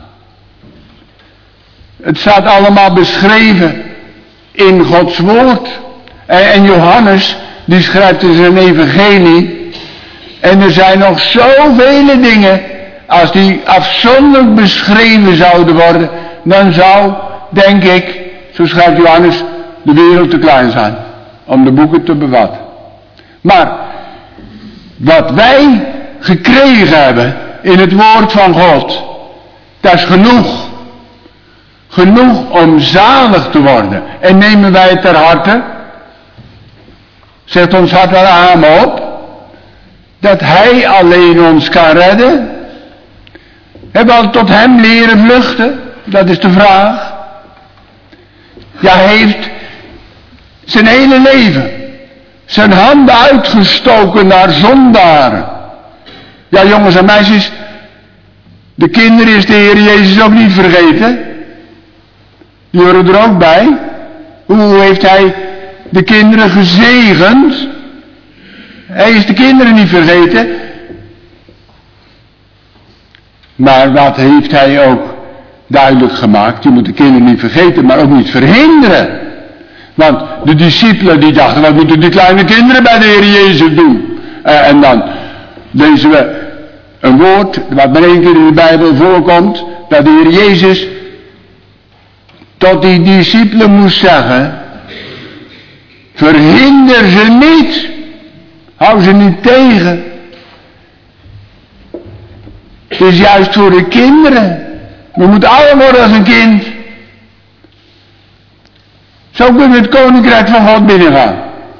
Het staat allemaal beschreven in Gods woord. En Johannes, die schrijft in zijn evangelie. En er zijn nog zoveel dingen, als die afzonderlijk beschreven zouden worden, dan zou, denk ik, zo schrijft Johannes, de wereld te klein zijn om de boeken te bevatten. Maar wat wij gekregen hebben in het woord van God, dat is genoeg. Genoeg om zalig te worden. En nemen wij het ter harte, zegt ons hart wel amen op, dat hij alleen ons kan redden. Hebben we al tot hem leren vluchten? Dat is de vraag. Ja, hij heeft zijn hele leven zijn handen uitgestoken naar zondaren. Ja, jongens en meisjes, de kinderen is de Heer Jezus ook niet vergeten. Die horen er ook bij. Hoe heeft hij de kinderen gezegend? Hij is de kinderen niet vergeten. Maar wat heeft hij ook duidelijk gemaakt? Je moet de kinderen niet vergeten, maar ook niet verhinderen. Want de discipelen die dachten, wat moeten die kleine kinderen bij de Heer Jezus doen? En dan lezen we een woord, wat maar 1 keer in de Bijbel voorkomt, dat de Heer Jezus tot die discipelen moest zeggen, verhinder ze niet, hou ze niet tegen. Het is juist voor de kinderen. We moeten allemaal worden als een kind. Zo kunnen we het koninkrijk van God binnengaan.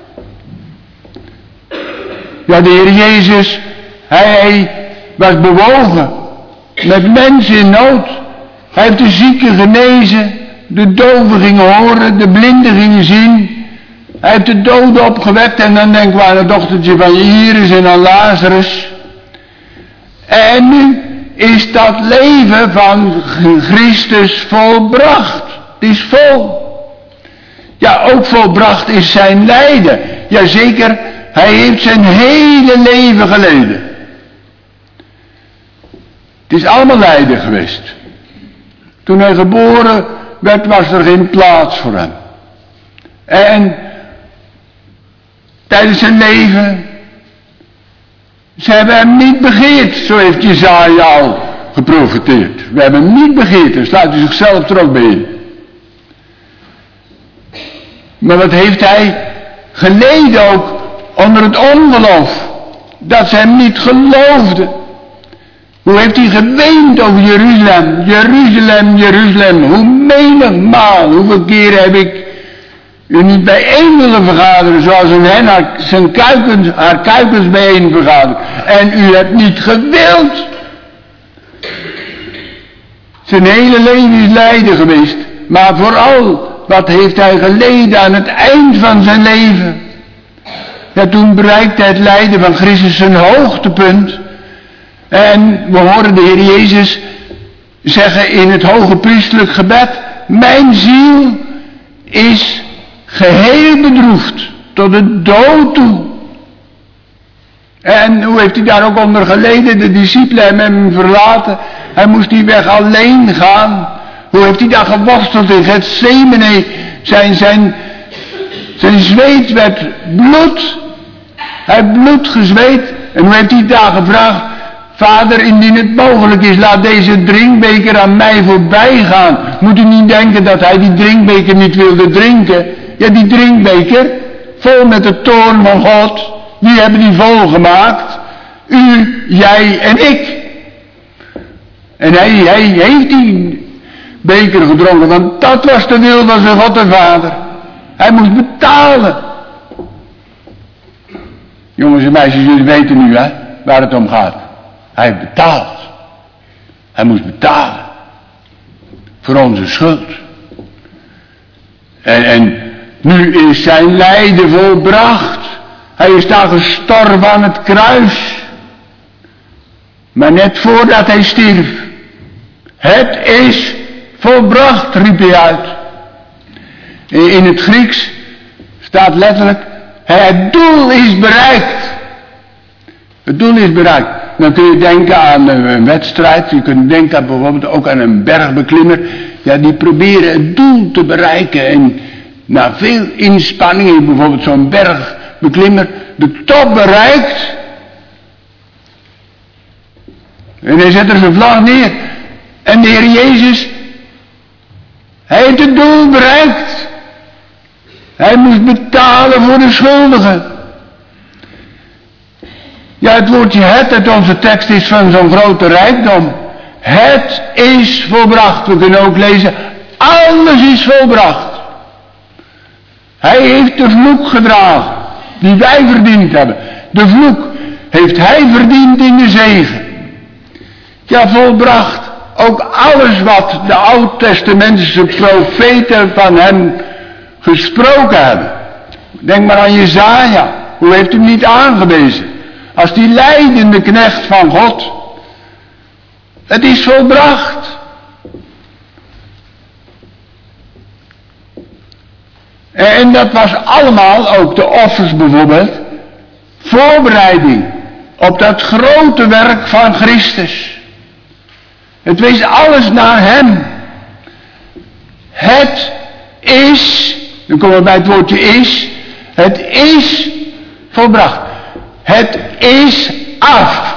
Ja, de Heer Jezus, hij was bewogen met mensen in nood. Hij heeft de zieken genezen, de doven gingen horen, de blinden gingen zien. Hij heeft de doden opgewekt en dan denken we aan het dochtertje van Jairus en aan Lazarus. En nu is dat leven van Christus volbracht. Het is vol. Ja, ook volbracht is zijn lijden. Jazeker, hij heeft zijn hele leven geleden. Het is allemaal lijden geweest. Toen hij geboren werd, was er geen plaats voor hem. En tijdens zijn leven, ze hebben hem niet begeerd, zo heeft Jesaja al geprofeteerd. We hebben hem niet begeerd, en sluit hij zichzelf er ook bij in. Maar wat heeft hij geleden ook onder het ongeloof, dat ze hem niet geloofden. Hoe heeft hij geweend over Jeruzalem, Jeruzalem, Jeruzalem. Hoe menigmaal, hoeveel keer heb ik u niet bijeen willen vergaderen, zoals een hen haar kuikens bijeen vergaderen. En u hebt niet gewild. Zijn hele leven is lijden geweest. Maar vooral, wat heeft hij geleden aan het eind van zijn leven? Ja, toen bereikte het lijden van Christus zijn hoogtepunt. En we horen de Heer Jezus zeggen in het hoge priestelijk gebed, mijn ziel is geheel bedroefd tot de dood toe. En hoe heeft hij daar ook onder geleden? De discipelen hebben hem verlaten. Hij moest die weg alleen gaan. Hoe heeft hij daar geworsteld in Getsemane? Zijn zweet werd bloed. Hij heeft bloed gezweet. En hoe heeft hij daar gevraagd? Vader, indien het mogelijk is, laat deze drinkbeker aan mij voorbij gaan. Moet u niet denken dat hij die drinkbeker niet wilde drinken. Ja, die drinkbeker, vol met de toorn van God. Wie hebben die vol gemaakt? U, jij en ik. En hij heeft die beker gedronken, want dat was de wil van zijn God en Vader. Hij moest betalen. Jongens en meisjes, jullie weten nu, hè, waar het om gaat. Hij heeft betaald. Hij moest betalen. Voor onze schuld. En nu is zijn lijden volbracht. Hij is daar gestorven aan het kruis. Maar net voordat hij stierf. Het is volbracht, riep hij uit. In het Grieks staat letterlijk, het doel is bereikt. Het doel is bereikt. Dan kun je denken aan een wedstrijd. Je kunt denken aan bijvoorbeeld ook aan een bergbeklimmer. Ja, die proberen het doel te bereiken. En na veel inspanningen, bijvoorbeeld zo'n bergbeklimmer, de top bereikt. En hij zet er zijn vlag neer. En de Heer Jezus, hij heeft het doel bereikt. Hij moest betalen voor de schuldigen. Ja, het woordje het uit onze tekst is van zo'n grote rijkdom. Het is volbracht. We kunnen ook lezen, alles is volbracht. Hij heeft de vloek gedragen, die wij verdiend hebben. De vloek heeft hij verdiend in de zegen. Ja, volbracht. Ook alles wat de oud-testamentische profeten van hem gesproken hebben. Denk maar aan Jesaja. Hoe heeft u hem niet aangewezen? Als die lijdende knecht van God. Het is volbracht. En dat was allemaal, ook de offers bijvoorbeeld, voorbereiding op dat grote werk van Christus. Het wees alles naar hem. Het is Dan komen we bij het woordje is. Het is volbracht. Het is af.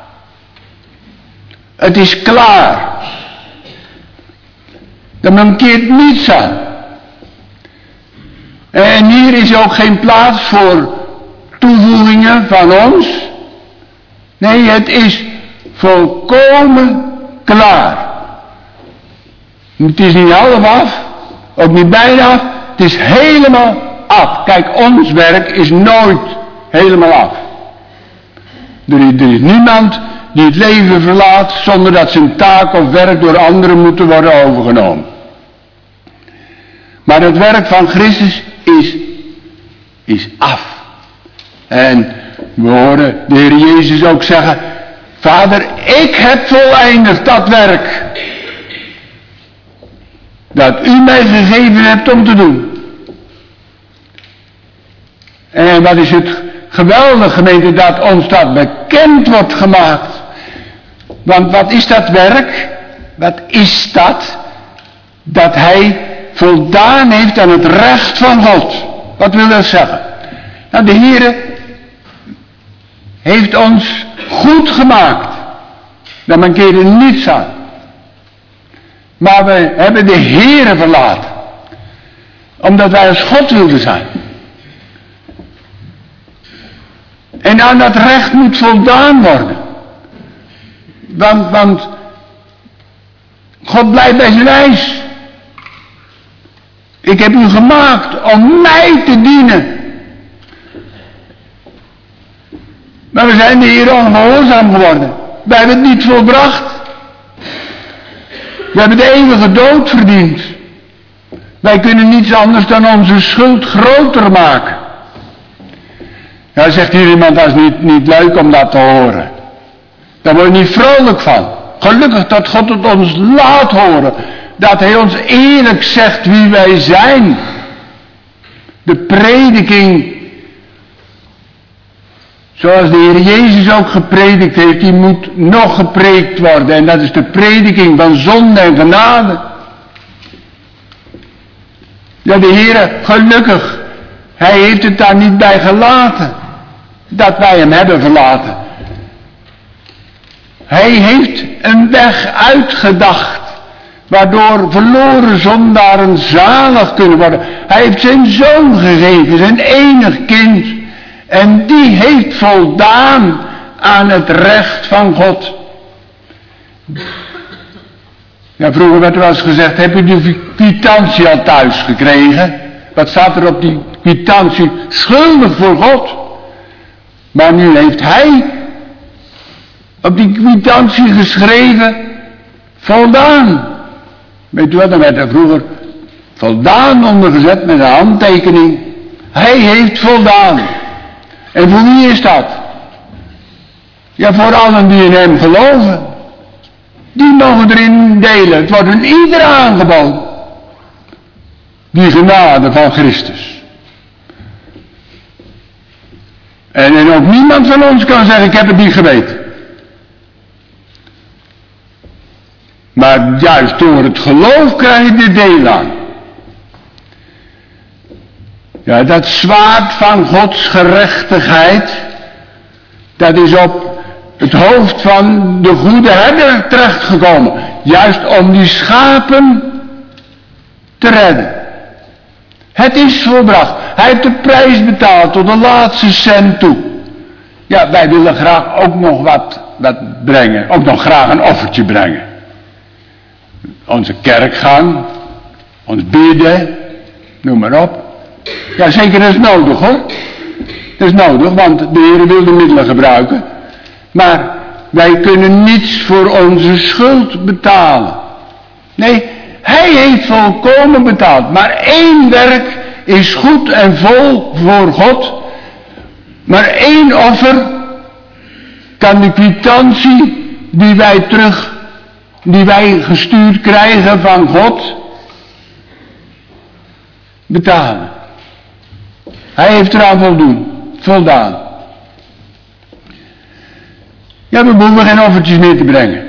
Het is klaar. Er mankeert niets aan. En hier is ook geen plaats voor toevoegingen van ons. Nee, het is volkomen klaar. Het is niet half af, ook niet bijna af. Het is helemaal af. Kijk, ons werk is nooit helemaal af. Er is niemand die het leven verlaat zonder dat zijn taak of werk door anderen moeten worden overgenomen. Maar het werk van Christus is af. En we horen de Heer Jezus ook zeggen: Vader, ik heb voleindigd dat werk dat u mij gegeven hebt om te doen. En wat is het geweldig, gemeente, dat ons dat bekend wordt gemaakt. Want wat is dat werk? Wat is dat? Dat hij voldaan heeft aan het recht van God. Wat wil dat zeggen? Nou, de Heere heeft ons goed gemaakt. Daar mankeerde niets aan. Maar we hebben de Heere verlaten. Omdat wij als God wilden zijn. En aan dat recht moet voldaan worden. Want God blijft bij zijn eis. Ik heb u gemaakt om mij te dienen. Maar we zijn de Heer ongehoorzaam geworden. Wij hebben het niet volbracht. We hebben de eeuwige dood verdiend. Wij kunnen niets anders dan onze schuld groter maken. Ja, zegt hier iemand, dat is niet leuk om dat te horen. Daar word je niet vrolijk van. Gelukkig dat God het ons laat horen. Dat hij ons eerlijk zegt wie wij zijn. De prediking, zoals de Heer Jezus ook gepredikt heeft, die moet nog gepreekt worden. En dat is de prediking van zonde en genade. Ja, de Heer, gelukkig, hij heeft het daar niet bij gelaten. Dat wij hem hebben verlaten. Hij heeft een weg uitgedacht. Waardoor verloren zondaren zalig kunnen worden. Hij heeft zijn zoon gegeven, zijn enig kind. En die heeft voldaan aan het recht van God. Ja, vroeger werd er wel eens gezegd, heb je die kwitantie al thuis gekregen? Wat staat er op die kwitantie? Schuldig voor God. Maar nu heeft hij op die kwitantie geschreven, voldaan. Weet u wat, dan werd er vroeger voldaan ondergezet met een handtekening. Hij heeft voldaan. En voor wie is dat? Ja, voor allen die in hem geloven. Die mogen erin delen. Het wordt een ieder aangeboden. Die genade van Christus. En ook niemand van ons kan zeggen, ik heb het niet geweten. Maar juist door het geloof krijg je de deel aan. Ja, dat zwaard van Gods gerechtigheid, dat is op het hoofd van de goede herder terechtgekomen. Juist om die schapen te redden. Het is volbracht. Hij heeft de prijs betaald tot de laatste cent toe. Ja, wij willen graag ook nog wat brengen. Ook nog graag een offertje brengen. Onze kerkgang, ons bidden, noem maar op. Ja, zeker, dat is nodig hoor. Dat is nodig, want de Heer wil de middelen gebruiken. Maar wij kunnen niets voor onze schuld betalen. Nee, hij heeft volkomen betaald. Maar één werk is goed en vol voor God. Maar één offer kan de kwitantie die wij gestuurd krijgen van God, betalen. Hij heeft eraan voldaan. Ja, we hoeven geen offertjes meer te brengen.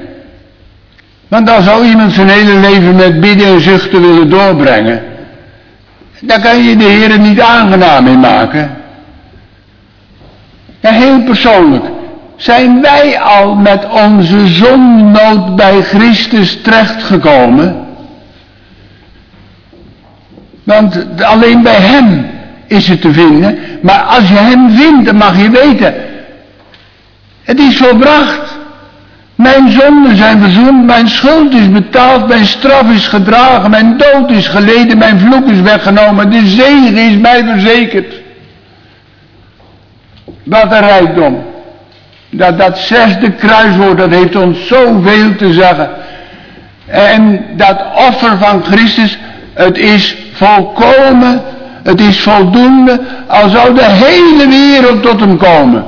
Want dan zou iemand zijn hele leven met bidden en zuchten willen doorbrengen. Daar kan je de Heer niet aangenaam in maken. Ja, heel persoonlijk. Zijn wij al met onze zonnood bij Christus terechtgekomen? Want alleen bij hem is het te vinden. Maar als je hem vindt, dan mag je weten. Het is volbracht. Mijn zonden zijn verzoend, mijn schuld is betaald, mijn straf is gedragen, mijn dood is geleden, mijn vloek is weggenomen, de zegen is mij verzekerd. Wat een rijkdom. Dat zesde kruiswoord, dat heeft ons zoveel te zeggen. En dat offer van Christus, het is volkomen, het is voldoende, al zou de hele wereld tot hem komen.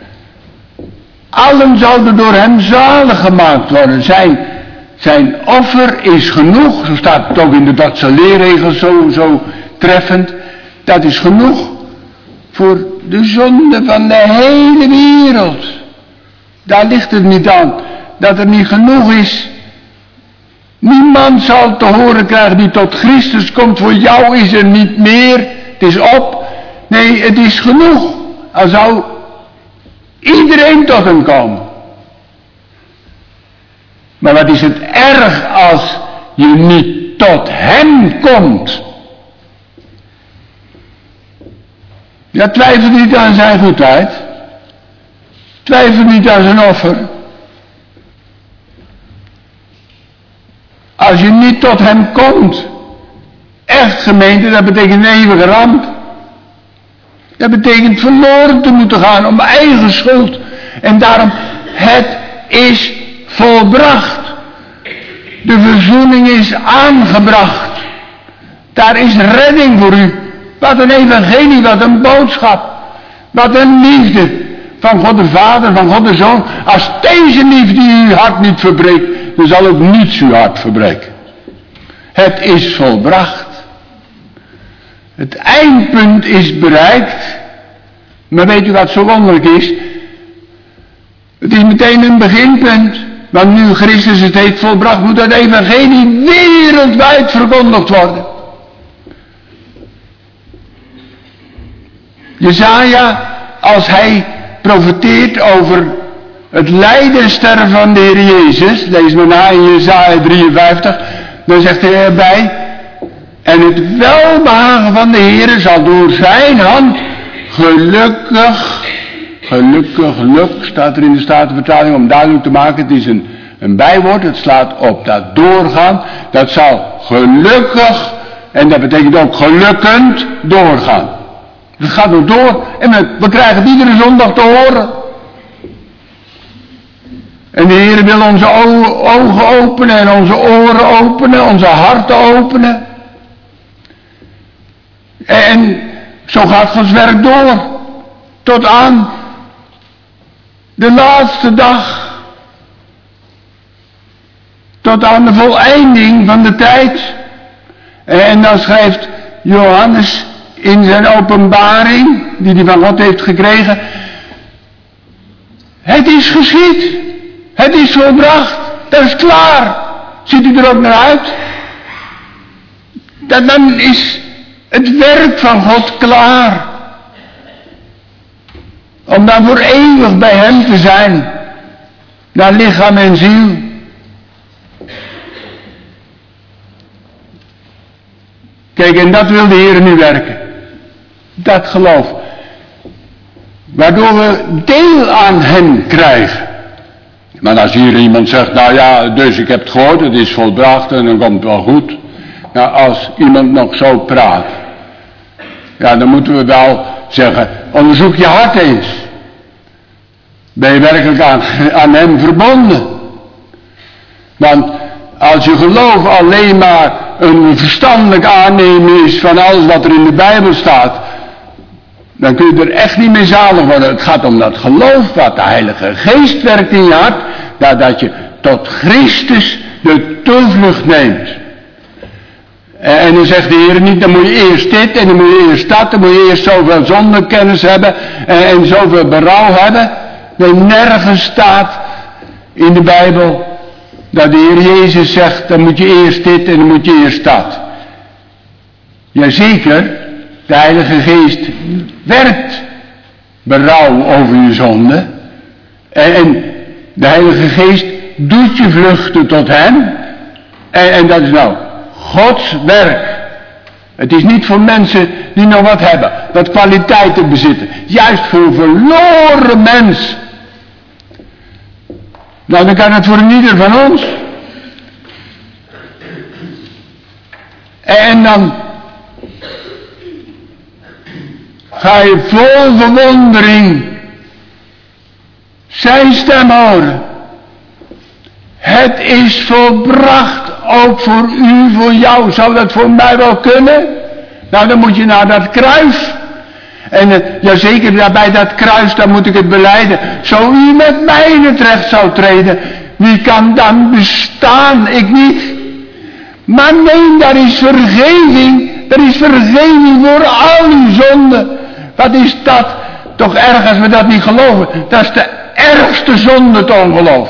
Allen zouden door hem zalig gemaakt worden. Zijn offer is genoeg, zo staat het ook in de Dordtse leerregels zo treffend. Dat is genoeg voor de zonde van de hele wereld. Daar ligt het niet aan, dat er niet genoeg is. Niemand zal te horen krijgen die tot Christus komt, voor jou is er niet meer, het is op. Nee, het is genoeg, al zou iedereen tot hem komen. Maar wat is het erg als je niet tot hem komt. Ja, twijfel niet aan zijn goedheid. Twijfel niet aan zijn offer. Als je niet tot hem komt, echt gemeente, dat betekent een eeuwige ramp. Dat betekent verloren te moeten gaan om eigen schuld. En daarom, het is volbracht. De verzoening is aangebracht. Daar is redding voor u. Wat een evangelie, wat een boodschap. Wat een liefde van God de Vader, van God de Zoon. Als deze liefde uw hart niet verbreekt, dan zal ook niets uw hart verbreken. Het is volbracht. Het eindpunt is bereikt. Maar weet u wat zo wonderlijk is? Het is meteen een beginpunt. Want nu Christus het heeft volbracht, moet dat evangelie wereldwijd verkondigd worden. Jesaja, als hij profeteert over het lijden en sterven van de Heer Jezus, lees maar na in Jesaja 53, dan zegt hij erbij, en het welbehagen van de Heer zal door zijn hand gelukkig staat er in de Statenvertaling, om duidelijk te maken, het is een bijwoord, het slaat op dat doorgaan, dat zal gelukkig, en dat betekent ook gelukkend, doorgaan. Het gaat nog door, en we krijgen het iedere zondag te horen. En de Heer wil onze ogen openen, en onze oren openen, onze harten openen. En zo gaat Gods werk door, tot aan de laatste dag, tot aan de voleinding van de tijd. En dan schrijft Johannes in zijn openbaring, die hij van God heeft gekregen, het is geschied, het is volbracht, dat is klaar. Ziet u er ook naar uit? Dan is het werk van God klaar. Om dan voor eeuwig bij hem te zijn. Naar lichaam en ziel. Kijk, en dat wil de Heer nu werken. Dat geloof. Waardoor we deel aan hem krijgen. Maar als hier iemand zegt, nou ja, dus ik heb het gehoord, het is volbracht en dan komt het wel goed. Nou, als iemand nog zo praat. Ja, dan moeten we wel zeggen, onderzoek je hart eens. Ben je werkelijk aan hem verbonden? Want als je geloof alleen maar een verstandelijk aannemen is van alles wat er in de Bijbel staat, dan kun je er echt niet mee zalig worden. Het gaat om dat geloof wat de Heilige Geest werkt in je hart, dat je tot Christus de toevlucht neemt. En dan zegt de Heer niet, dan moet je eerst dit en dan moet je eerst dat, dan moet je eerst zoveel zondekennis hebben en zoveel berouw hebben. Nee, nergens staat in de Bijbel dat de Heer Jezus zegt, dan moet je eerst dit en dan moet je eerst dat. Jazeker, de Heilige Geest werkt berouw over je zonde. En de Heilige Geest doet je vluchten tot hem. En dat is nou Gods werk. Het is niet voor mensen die nog wat hebben, wat kwaliteiten bezitten. Juist voor een verloren mens. Nou, dan kan het voor ieder van ons. En dan ga je vol verwondering zijn stem horen. Het is volbracht, ook voor u, voor jou. Zou dat voor mij wel kunnen? Nou, dan moet je naar dat kruis. En jazeker, bij dat kruis, dan moet ik het belijden. Zo u met mij in het recht zou treden, wie kan dan bestaan? Ik niet. Maar nee, daar is vergeving. Er is vergeving voor al uw zonden. Wat is dat? Toch erg als we dat niet geloven. Dat is de ergste zonde, het ongeloof.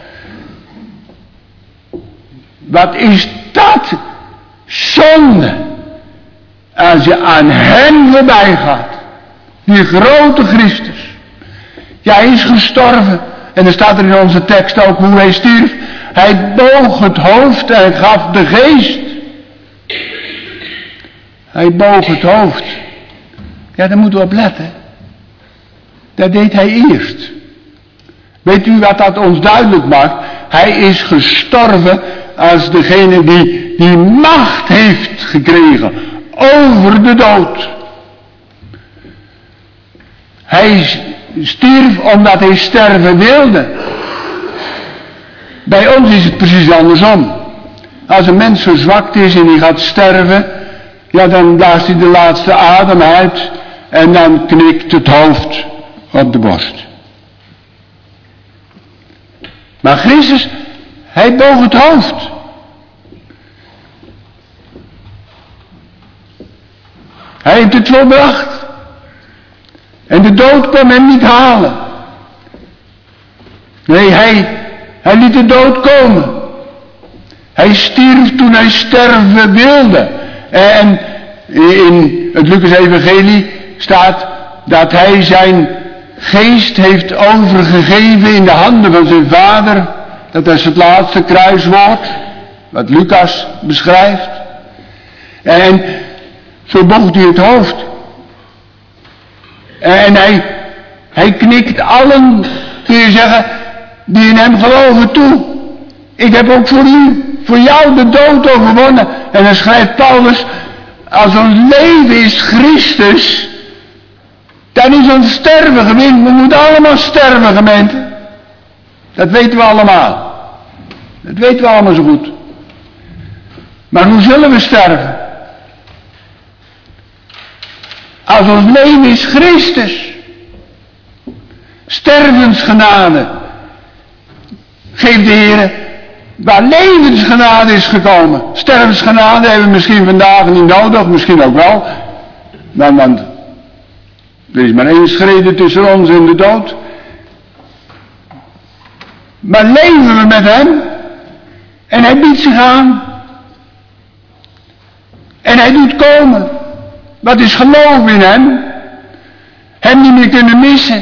Wat is dat? Zonde. Als je aan hem voorbij gaat. Die grote Christus. Ja, hij is gestorven. En er staat er in onze tekst ook hoe hij stierf. Hij boog het hoofd en gaf de geest. Hij boog het hoofd. Ja, daar moeten we op letten. Dat deed hij eerst. Weet u wat dat ons duidelijk maakt? Hij is gestorven als degene die macht heeft gekregen over de dood. Hij stierf omdat hij sterven wilde. Bij ons is het precies andersom. Als een mens verzwakt is en die gaat sterven, ja, dan blaast hij de laatste adem uit en dan knikt het hoofd op de borst. Maar Christus, hij boog het hoofd. Hij heeft het volbracht. En de dood kon hem niet halen. Nee, hij liet de dood komen. Hij stierf toen hij sterven wilde. En in het Lucas-evangelie staat dat hij zijn geest heeft overgegeven in de handen van zijn vader. Dat is het laatste kruiswoord, wat Lucas beschrijft. En zo boog hij het hoofd. En hij knikt allen, kun je zeggen, die in hem geloven toe. Ik heb ook voor jou de dood overwonnen. En dan schrijft Paulus, als ons leven is Christus, dan is ons sterven gewin. We moeten allemaal sterven, gemeente. Dat weten we allemaal. Dat weten we allemaal zo goed. Maar hoe zullen we sterven? Als ons leven is Christus. Stervensgenade. Geeft de Heer waar levensgenade is gekomen. Stervensgenade hebben we misschien vandaag niet nodig, misschien ook wel. Want er is maar één schrede tussen ons en de dood. Maar leven we met hem. En hij biedt zich aan. En hij doet komen. Wat is geloof in hem? Hem niet meer kunnen missen.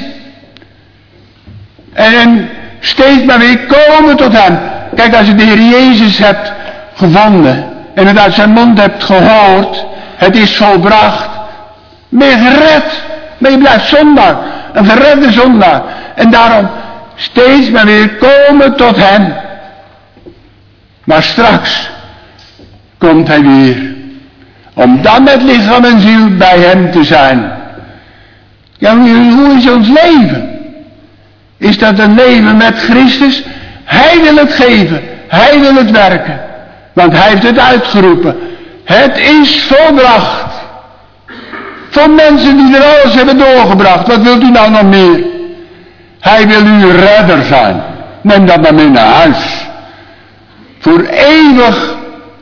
En steeds maar weer komen tot hem. Kijk, als je de Heer Jezus hebt gevonden. En het uit zijn mond hebt gehoord. Het is volbracht. Ben je gered. Maar je blijft zondaar. Een geredde zondaar. En daarom steeds maar weer komen tot hem. Maar straks komt hij weer. Om dan met lichaam en ziel bij hem te zijn. Ja, hoe is ons leven? Is dat een leven met Christus? Hij wil het geven. Hij wil het werken. Want hij heeft het uitgeroepen. Het is volbracht. Voor mensen die er alles hebben doorgebracht. Wat wilt u nou nog meer? Hij wil uw redder zijn. Neem dat maar mee naar huis. Voor eeuwig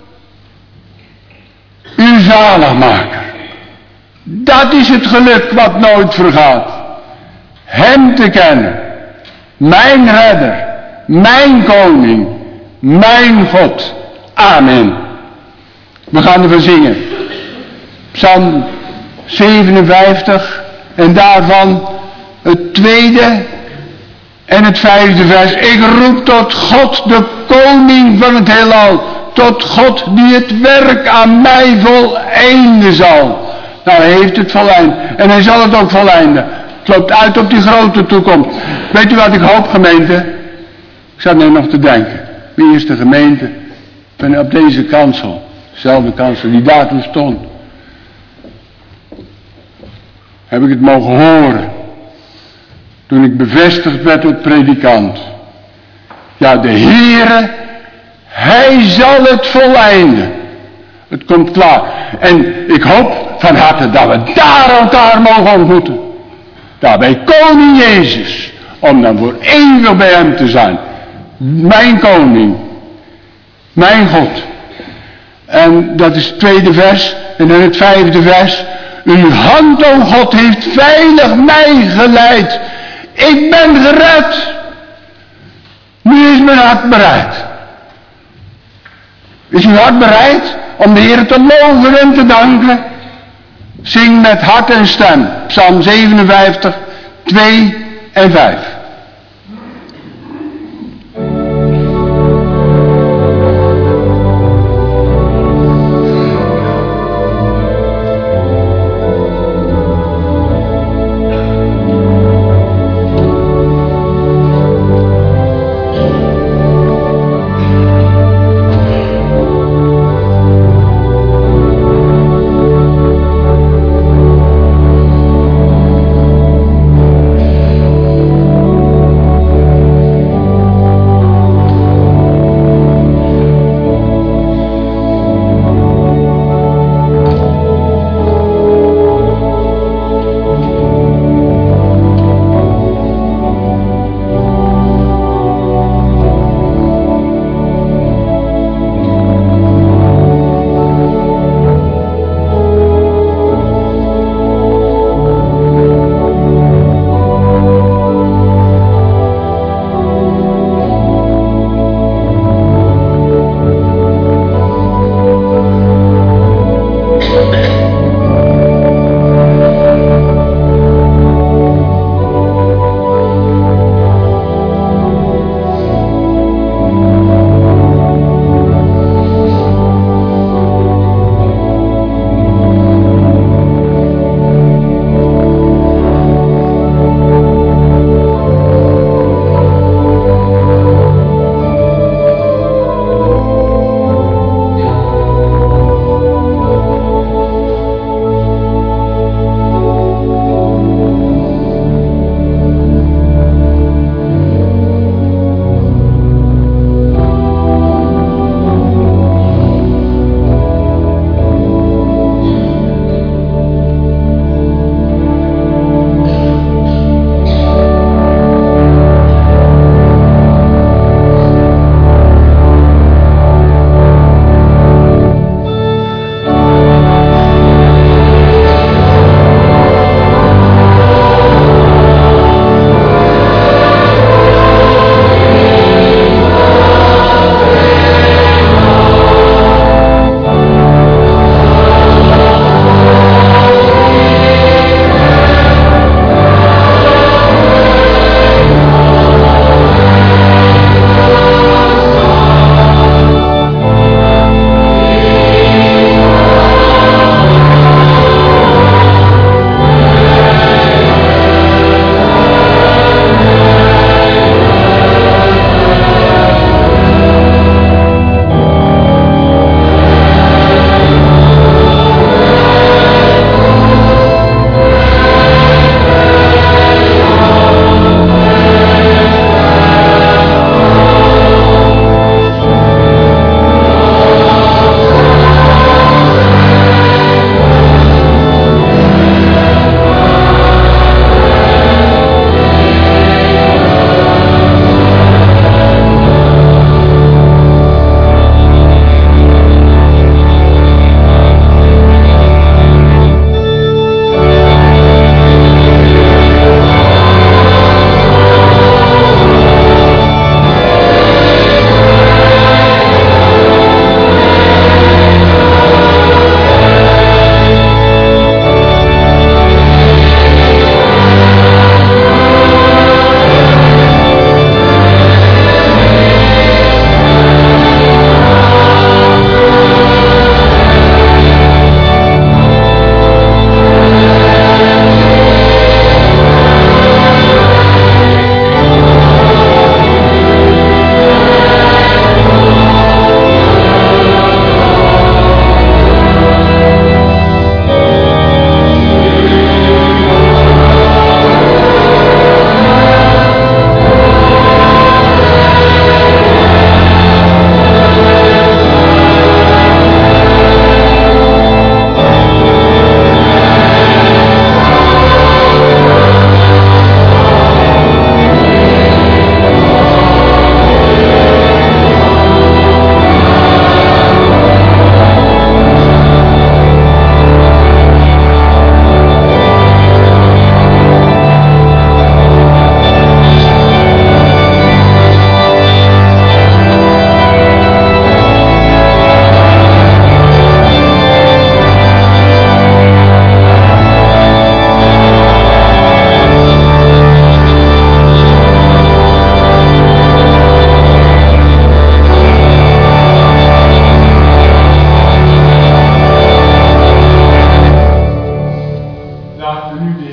uw zaligmaker. Dat is het geluk wat nooit vergaat. Hem te kennen. Mijn redder. Mijn koning. Mijn God. Amen. We gaan ervan zingen. Psalm 57 en daarvan het tweede en het vijfde vers. Ik roep tot God, de koning van het heelal. Tot God die het werk aan mij voleinden zal. Nou, hij heeft het voleind. En hij zal het ook voleinden. Het loopt uit op die grote toekomst. Weet u wat ik hoop, gemeente? Ik zat net nog te denken. Wie is de gemeente op deze kansel? Dezelfde kansel die daar toen stond. Heb ik het mogen horen. Toen ik bevestigd werd door predikant. Ja, de Heere, Hij zal het voleinden. Het komt klaar. En ik hoop van harte dat we daar elkaar mogen ontmoeten. Daar bij Koning Jezus. Om dan voor eeuwig bij Hem te zijn. Mijn koning. Mijn God. En dat is het tweede vers. En dan het vijfde vers. Uw hand, o God, heeft veilig mij geleid. Ik ben gered. Nu is mijn hart bereid. Is uw hart bereid om de Heer te loven en te danken? Zing met hart en stem. Psalm 57, 2 en 5.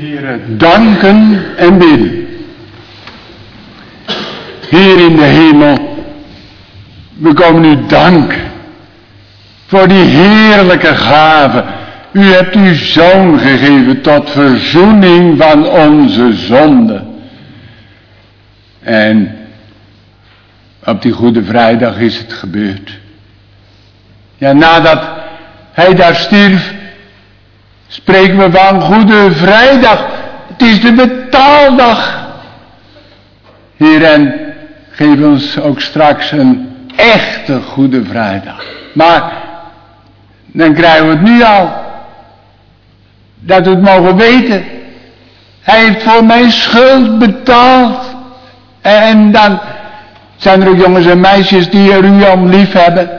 Heere, danken en bidden. Heer in de hemel, we komen u danken voor die heerlijke gave. U hebt uw Zoon gegeven tot verzoening van onze zonden. En op die Goede Vrijdag is het gebeurd. Ja, nadat hij daar stierf, spreken we van Goede Vrijdag. Het is de betaaldag. Heer, en geef ons ook straks een echte Goede Vrijdag. Maar dan krijgen we het nu al. Dat we het mogen weten. Hij heeft voor mijn schuld betaald. En dan zijn er ook jongens en meisjes die er u om lief hebben.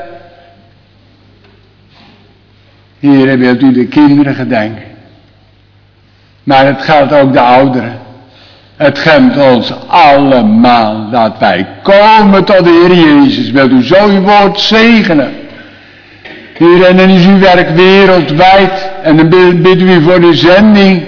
Heer, wilt u de kinderen gedenken. Maar het geldt ook de ouderen. Het geldt ons allemaal dat wij komen tot de Heer Jezus. Wilt u zo uw woord zegenen. Heer, en dan is uw werk wereldwijd. En dan bidden we voor de zending.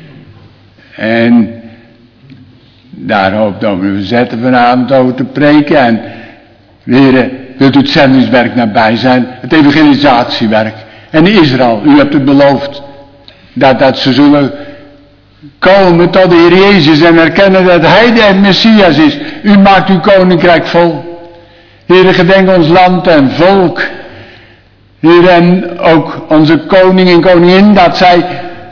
En daarop dan we zetten vanavond over te preken. En Heer, wilt u het zendingswerk nabij zijn. Het evangelisatiewerk. En Israël, u hebt het beloofd. Dat ze zullen komen tot de Heer Jezus en erkennen dat Hij de Messias is. U maakt uw koninkrijk vol. Heer, gedenk ons land en volk. Heer, en ook onze koning en koningin, dat zij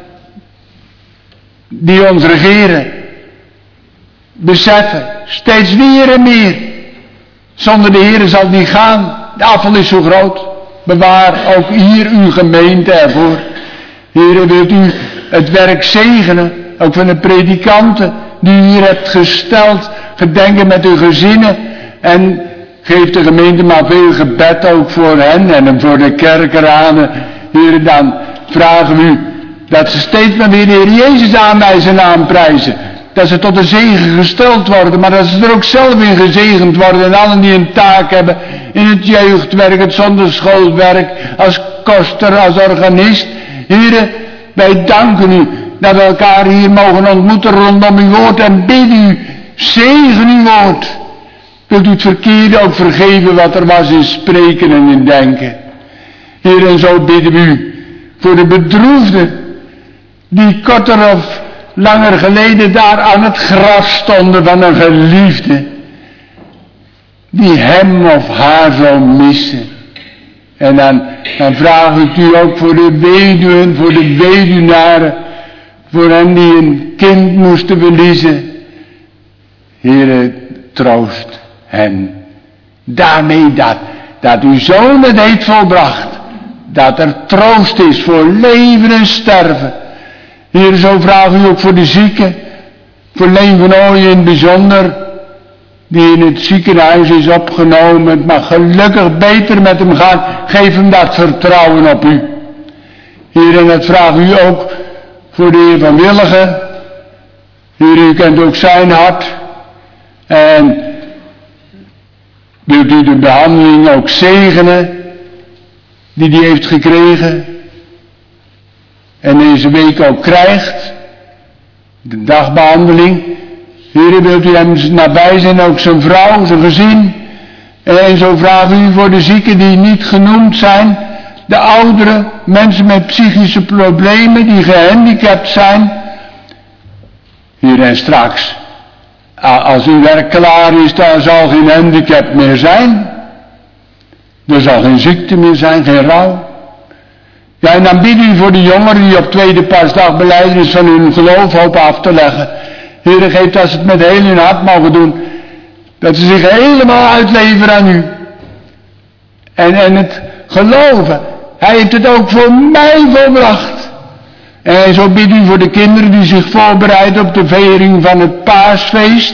die ons regeren, beseffen, steeds meer en meer. Zonder de Heer zal het niet gaan. De afval is zo groot. Bewaar ook hier uw gemeente ervoor. Heer, wilt u het werk zegenen, ook van de predikanten die u hier hebt gesteld. Gedenken met uw gezinnen en geef de gemeente maar veel gebed ook voor hen en voor de kerkeraden. Heer, dan vragen we u dat ze steeds maar weer de Heer Jezus aanwijzen en aanprijzen. Dat ze tot de zegen gesteld worden, maar dat ze er ook zelf in gezegend worden. En allen die een taak hebben in het jeugdwerk, het zonderschoolwerk, als koster, als organist. Heren, wij danken u dat we elkaar hier mogen ontmoeten rondom uw woord en bidden u, zegen uw woord. Wilt u het verkeerde ook vergeven wat er was in spreken en in denken. Heer, en zo bidden we u voor de bedroefden die korter of langer geleden daar aan het graf stonden van een geliefde die hem of haar zou missen. En dan vraag ik u ook voor de weduwen, voor de weduwnaren, voor hen die een kind moesten verliezen. Heere, troost hen. Daarmee dat uw Zoon het heeft volbracht. Dat er troost is voor leven en sterven. Heer, zo vraag u ook voor de zieken. Voor Leen van Ooyen in het bijzonder. Die in het ziekenhuis is opgenomen. Het mag gelukkig beter met hem gaan. Geef hem dat vertrouwen op u. Heer, en dat vraag u ook voor de heer Van Willigen. Heer, u kent ook zijn hart. En wilt u de behandeling ook zegenen die hij heeft gekregen en deze week ook krijgt, de dagbehandeling. Heer, wilt u hem nabij zijn, ook zijn vrouw, zijn gezin. En zo vraag u voor de zieken die niet genoemd zijn, de ouderen, mensen met psychische problemen die gehandicapt zijn. Heer, en straks, als uw werk klaar is, dan zal geen handicap meer zijn. Er zal geen ziekte meer zijn, geen rouw. Ja, en dan bid u voor de jongeren die op tweede paasdag belijdenis van hun geloof hopen af te leggen. Heer, geef dat ze het met heel hun hart mogen doen. Dat ze zich helemaal uitleveren aan u. En het geloven. Hij heeft het ook voor mij volbracht. En zo bid u voor de kinderen die zich voorbereiden op de viering van het paasfeest.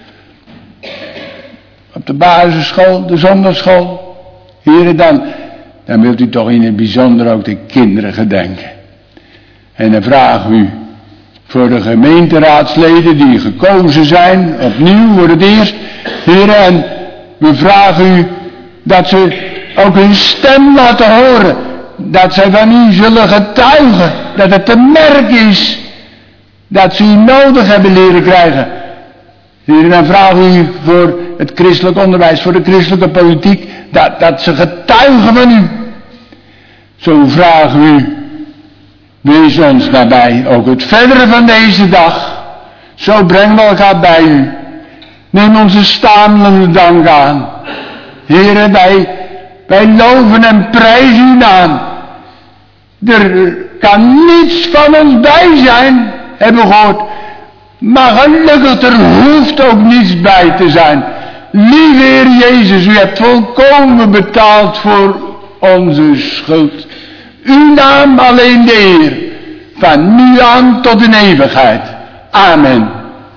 Op de basisschool, de zondagschool. Heer, dan wilt u toch in het bijzonder ook de kinderen gedenken. En dan vragen we u voor de gemeenteraadsleden die gekozen zijn, opnieuw voor het eerst. Heer, en we vragen u dat ze ook hun stem laten horen. Dat zij van u zullen getuigen. Dat het te merk is Dat ze u nodig hebben leren krijgen. Heer, dan vraag u voor het christelijk onderwijs, voor de christelijke politiek, dat ze getuigen van u. Zo vragen u, wees ons nabij, ook het verdere van deze dag. Zo brengen we elkaar bij u. Neem onze stamelende dank aan. Heere, wij loven en prijzen uw naam. Er kan niets van ons bij zijn, hebben we gehoord. Maar gelukkig, er hoeft ook niets bij te zijn. Lieve Heer Jezus, u hebt volkomen betaald voor onze schuld. Uw naam alleen de eer, van nu aan tot in eeuwigheid. Amen.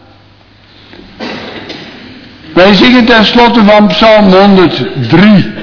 Wij zingen ten slotte van Psalm 103.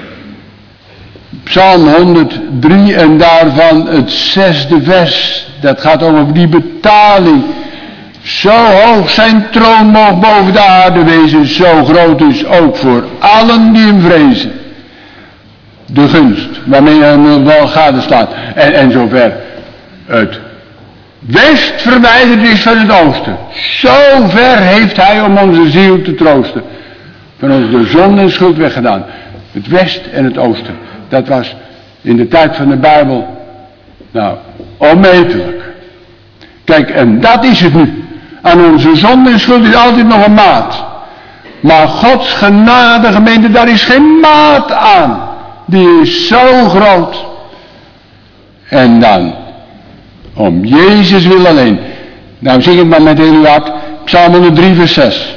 Psalm 103 en daarvan het 6e vers. Dat gaat over die betaling. Zo hoog zijn troon mocht boven de aarde wezen, zo groot is ook voor allen die hem vrezen. De gunst, waarmee hij hem wel gadeslaat. En zover het west verwijderd is van het oosten. Zo ver heeft hij om onze ziel te troosten. Van ons de zonde en schuld weggedaan. Het west en het oosten. Dat was in de tijd van de Bijbel, onmetelijk. Kijk, en dat is het nu. Aan onze zonde en schuld is altijd nog een maat. Maar Gods genade, gemeente, daar is geen maat aan. Die is zo groot. En dan, om Jezus wil alleen. Nou, zing het maar met heel uw hart. Psalm 103 vers 6.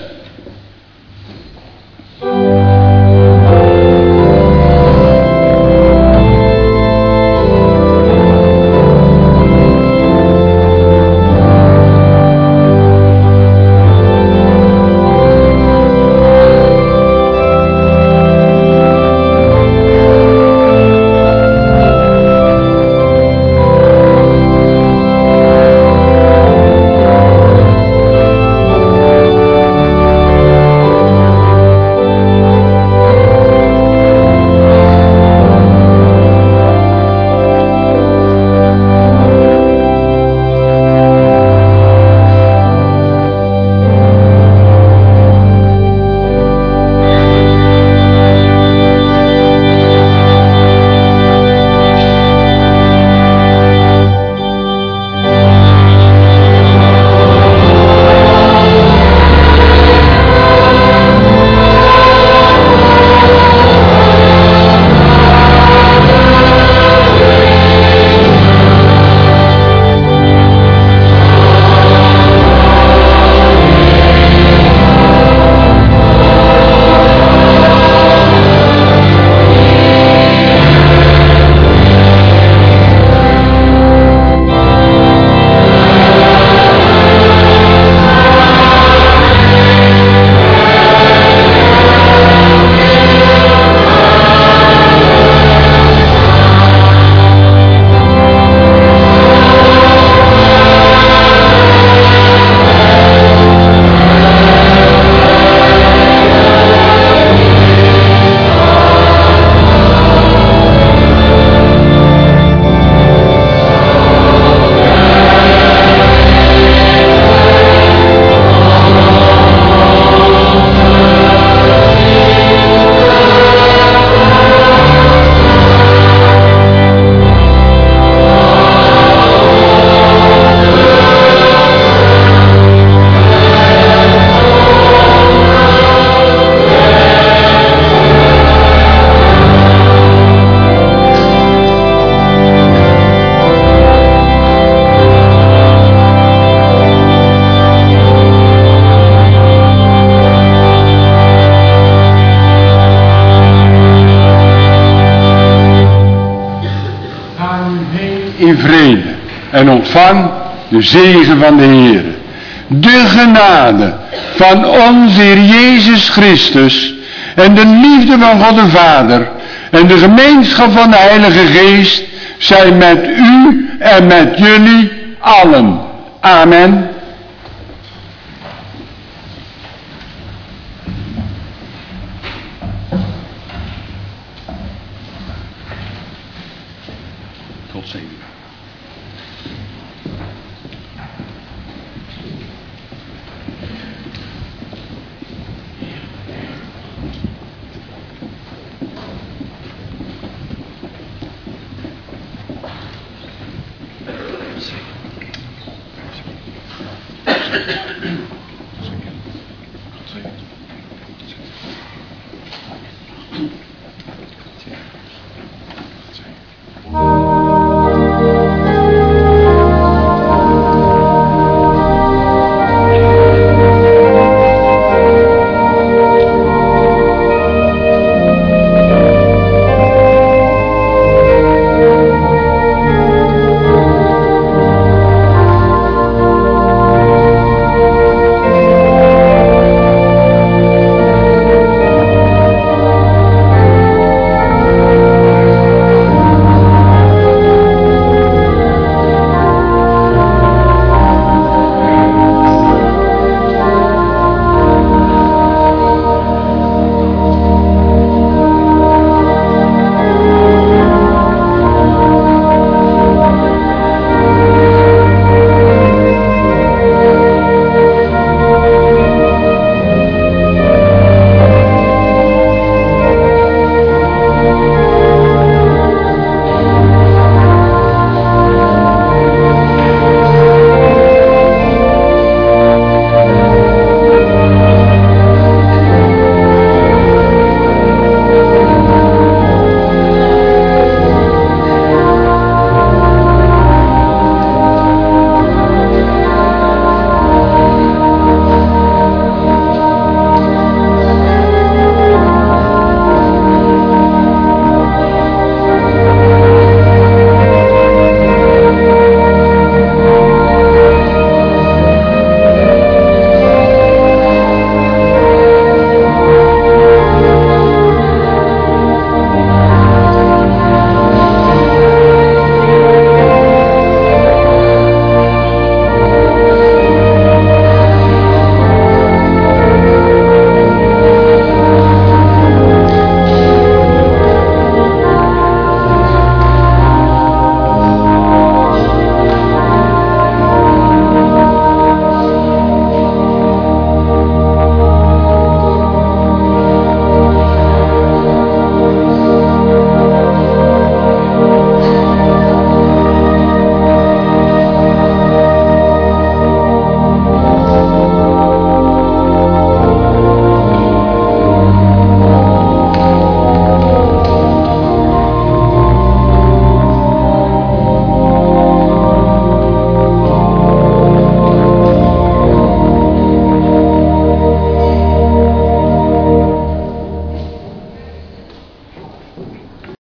in vrede en ontvang de zegen van de Heer. De genade van onze Heer Jezus Christus en de liefde van God de Vader en de gemeenschap van de Heilige Geest zijn met u en met jullie allen. Amen. Tot zegen.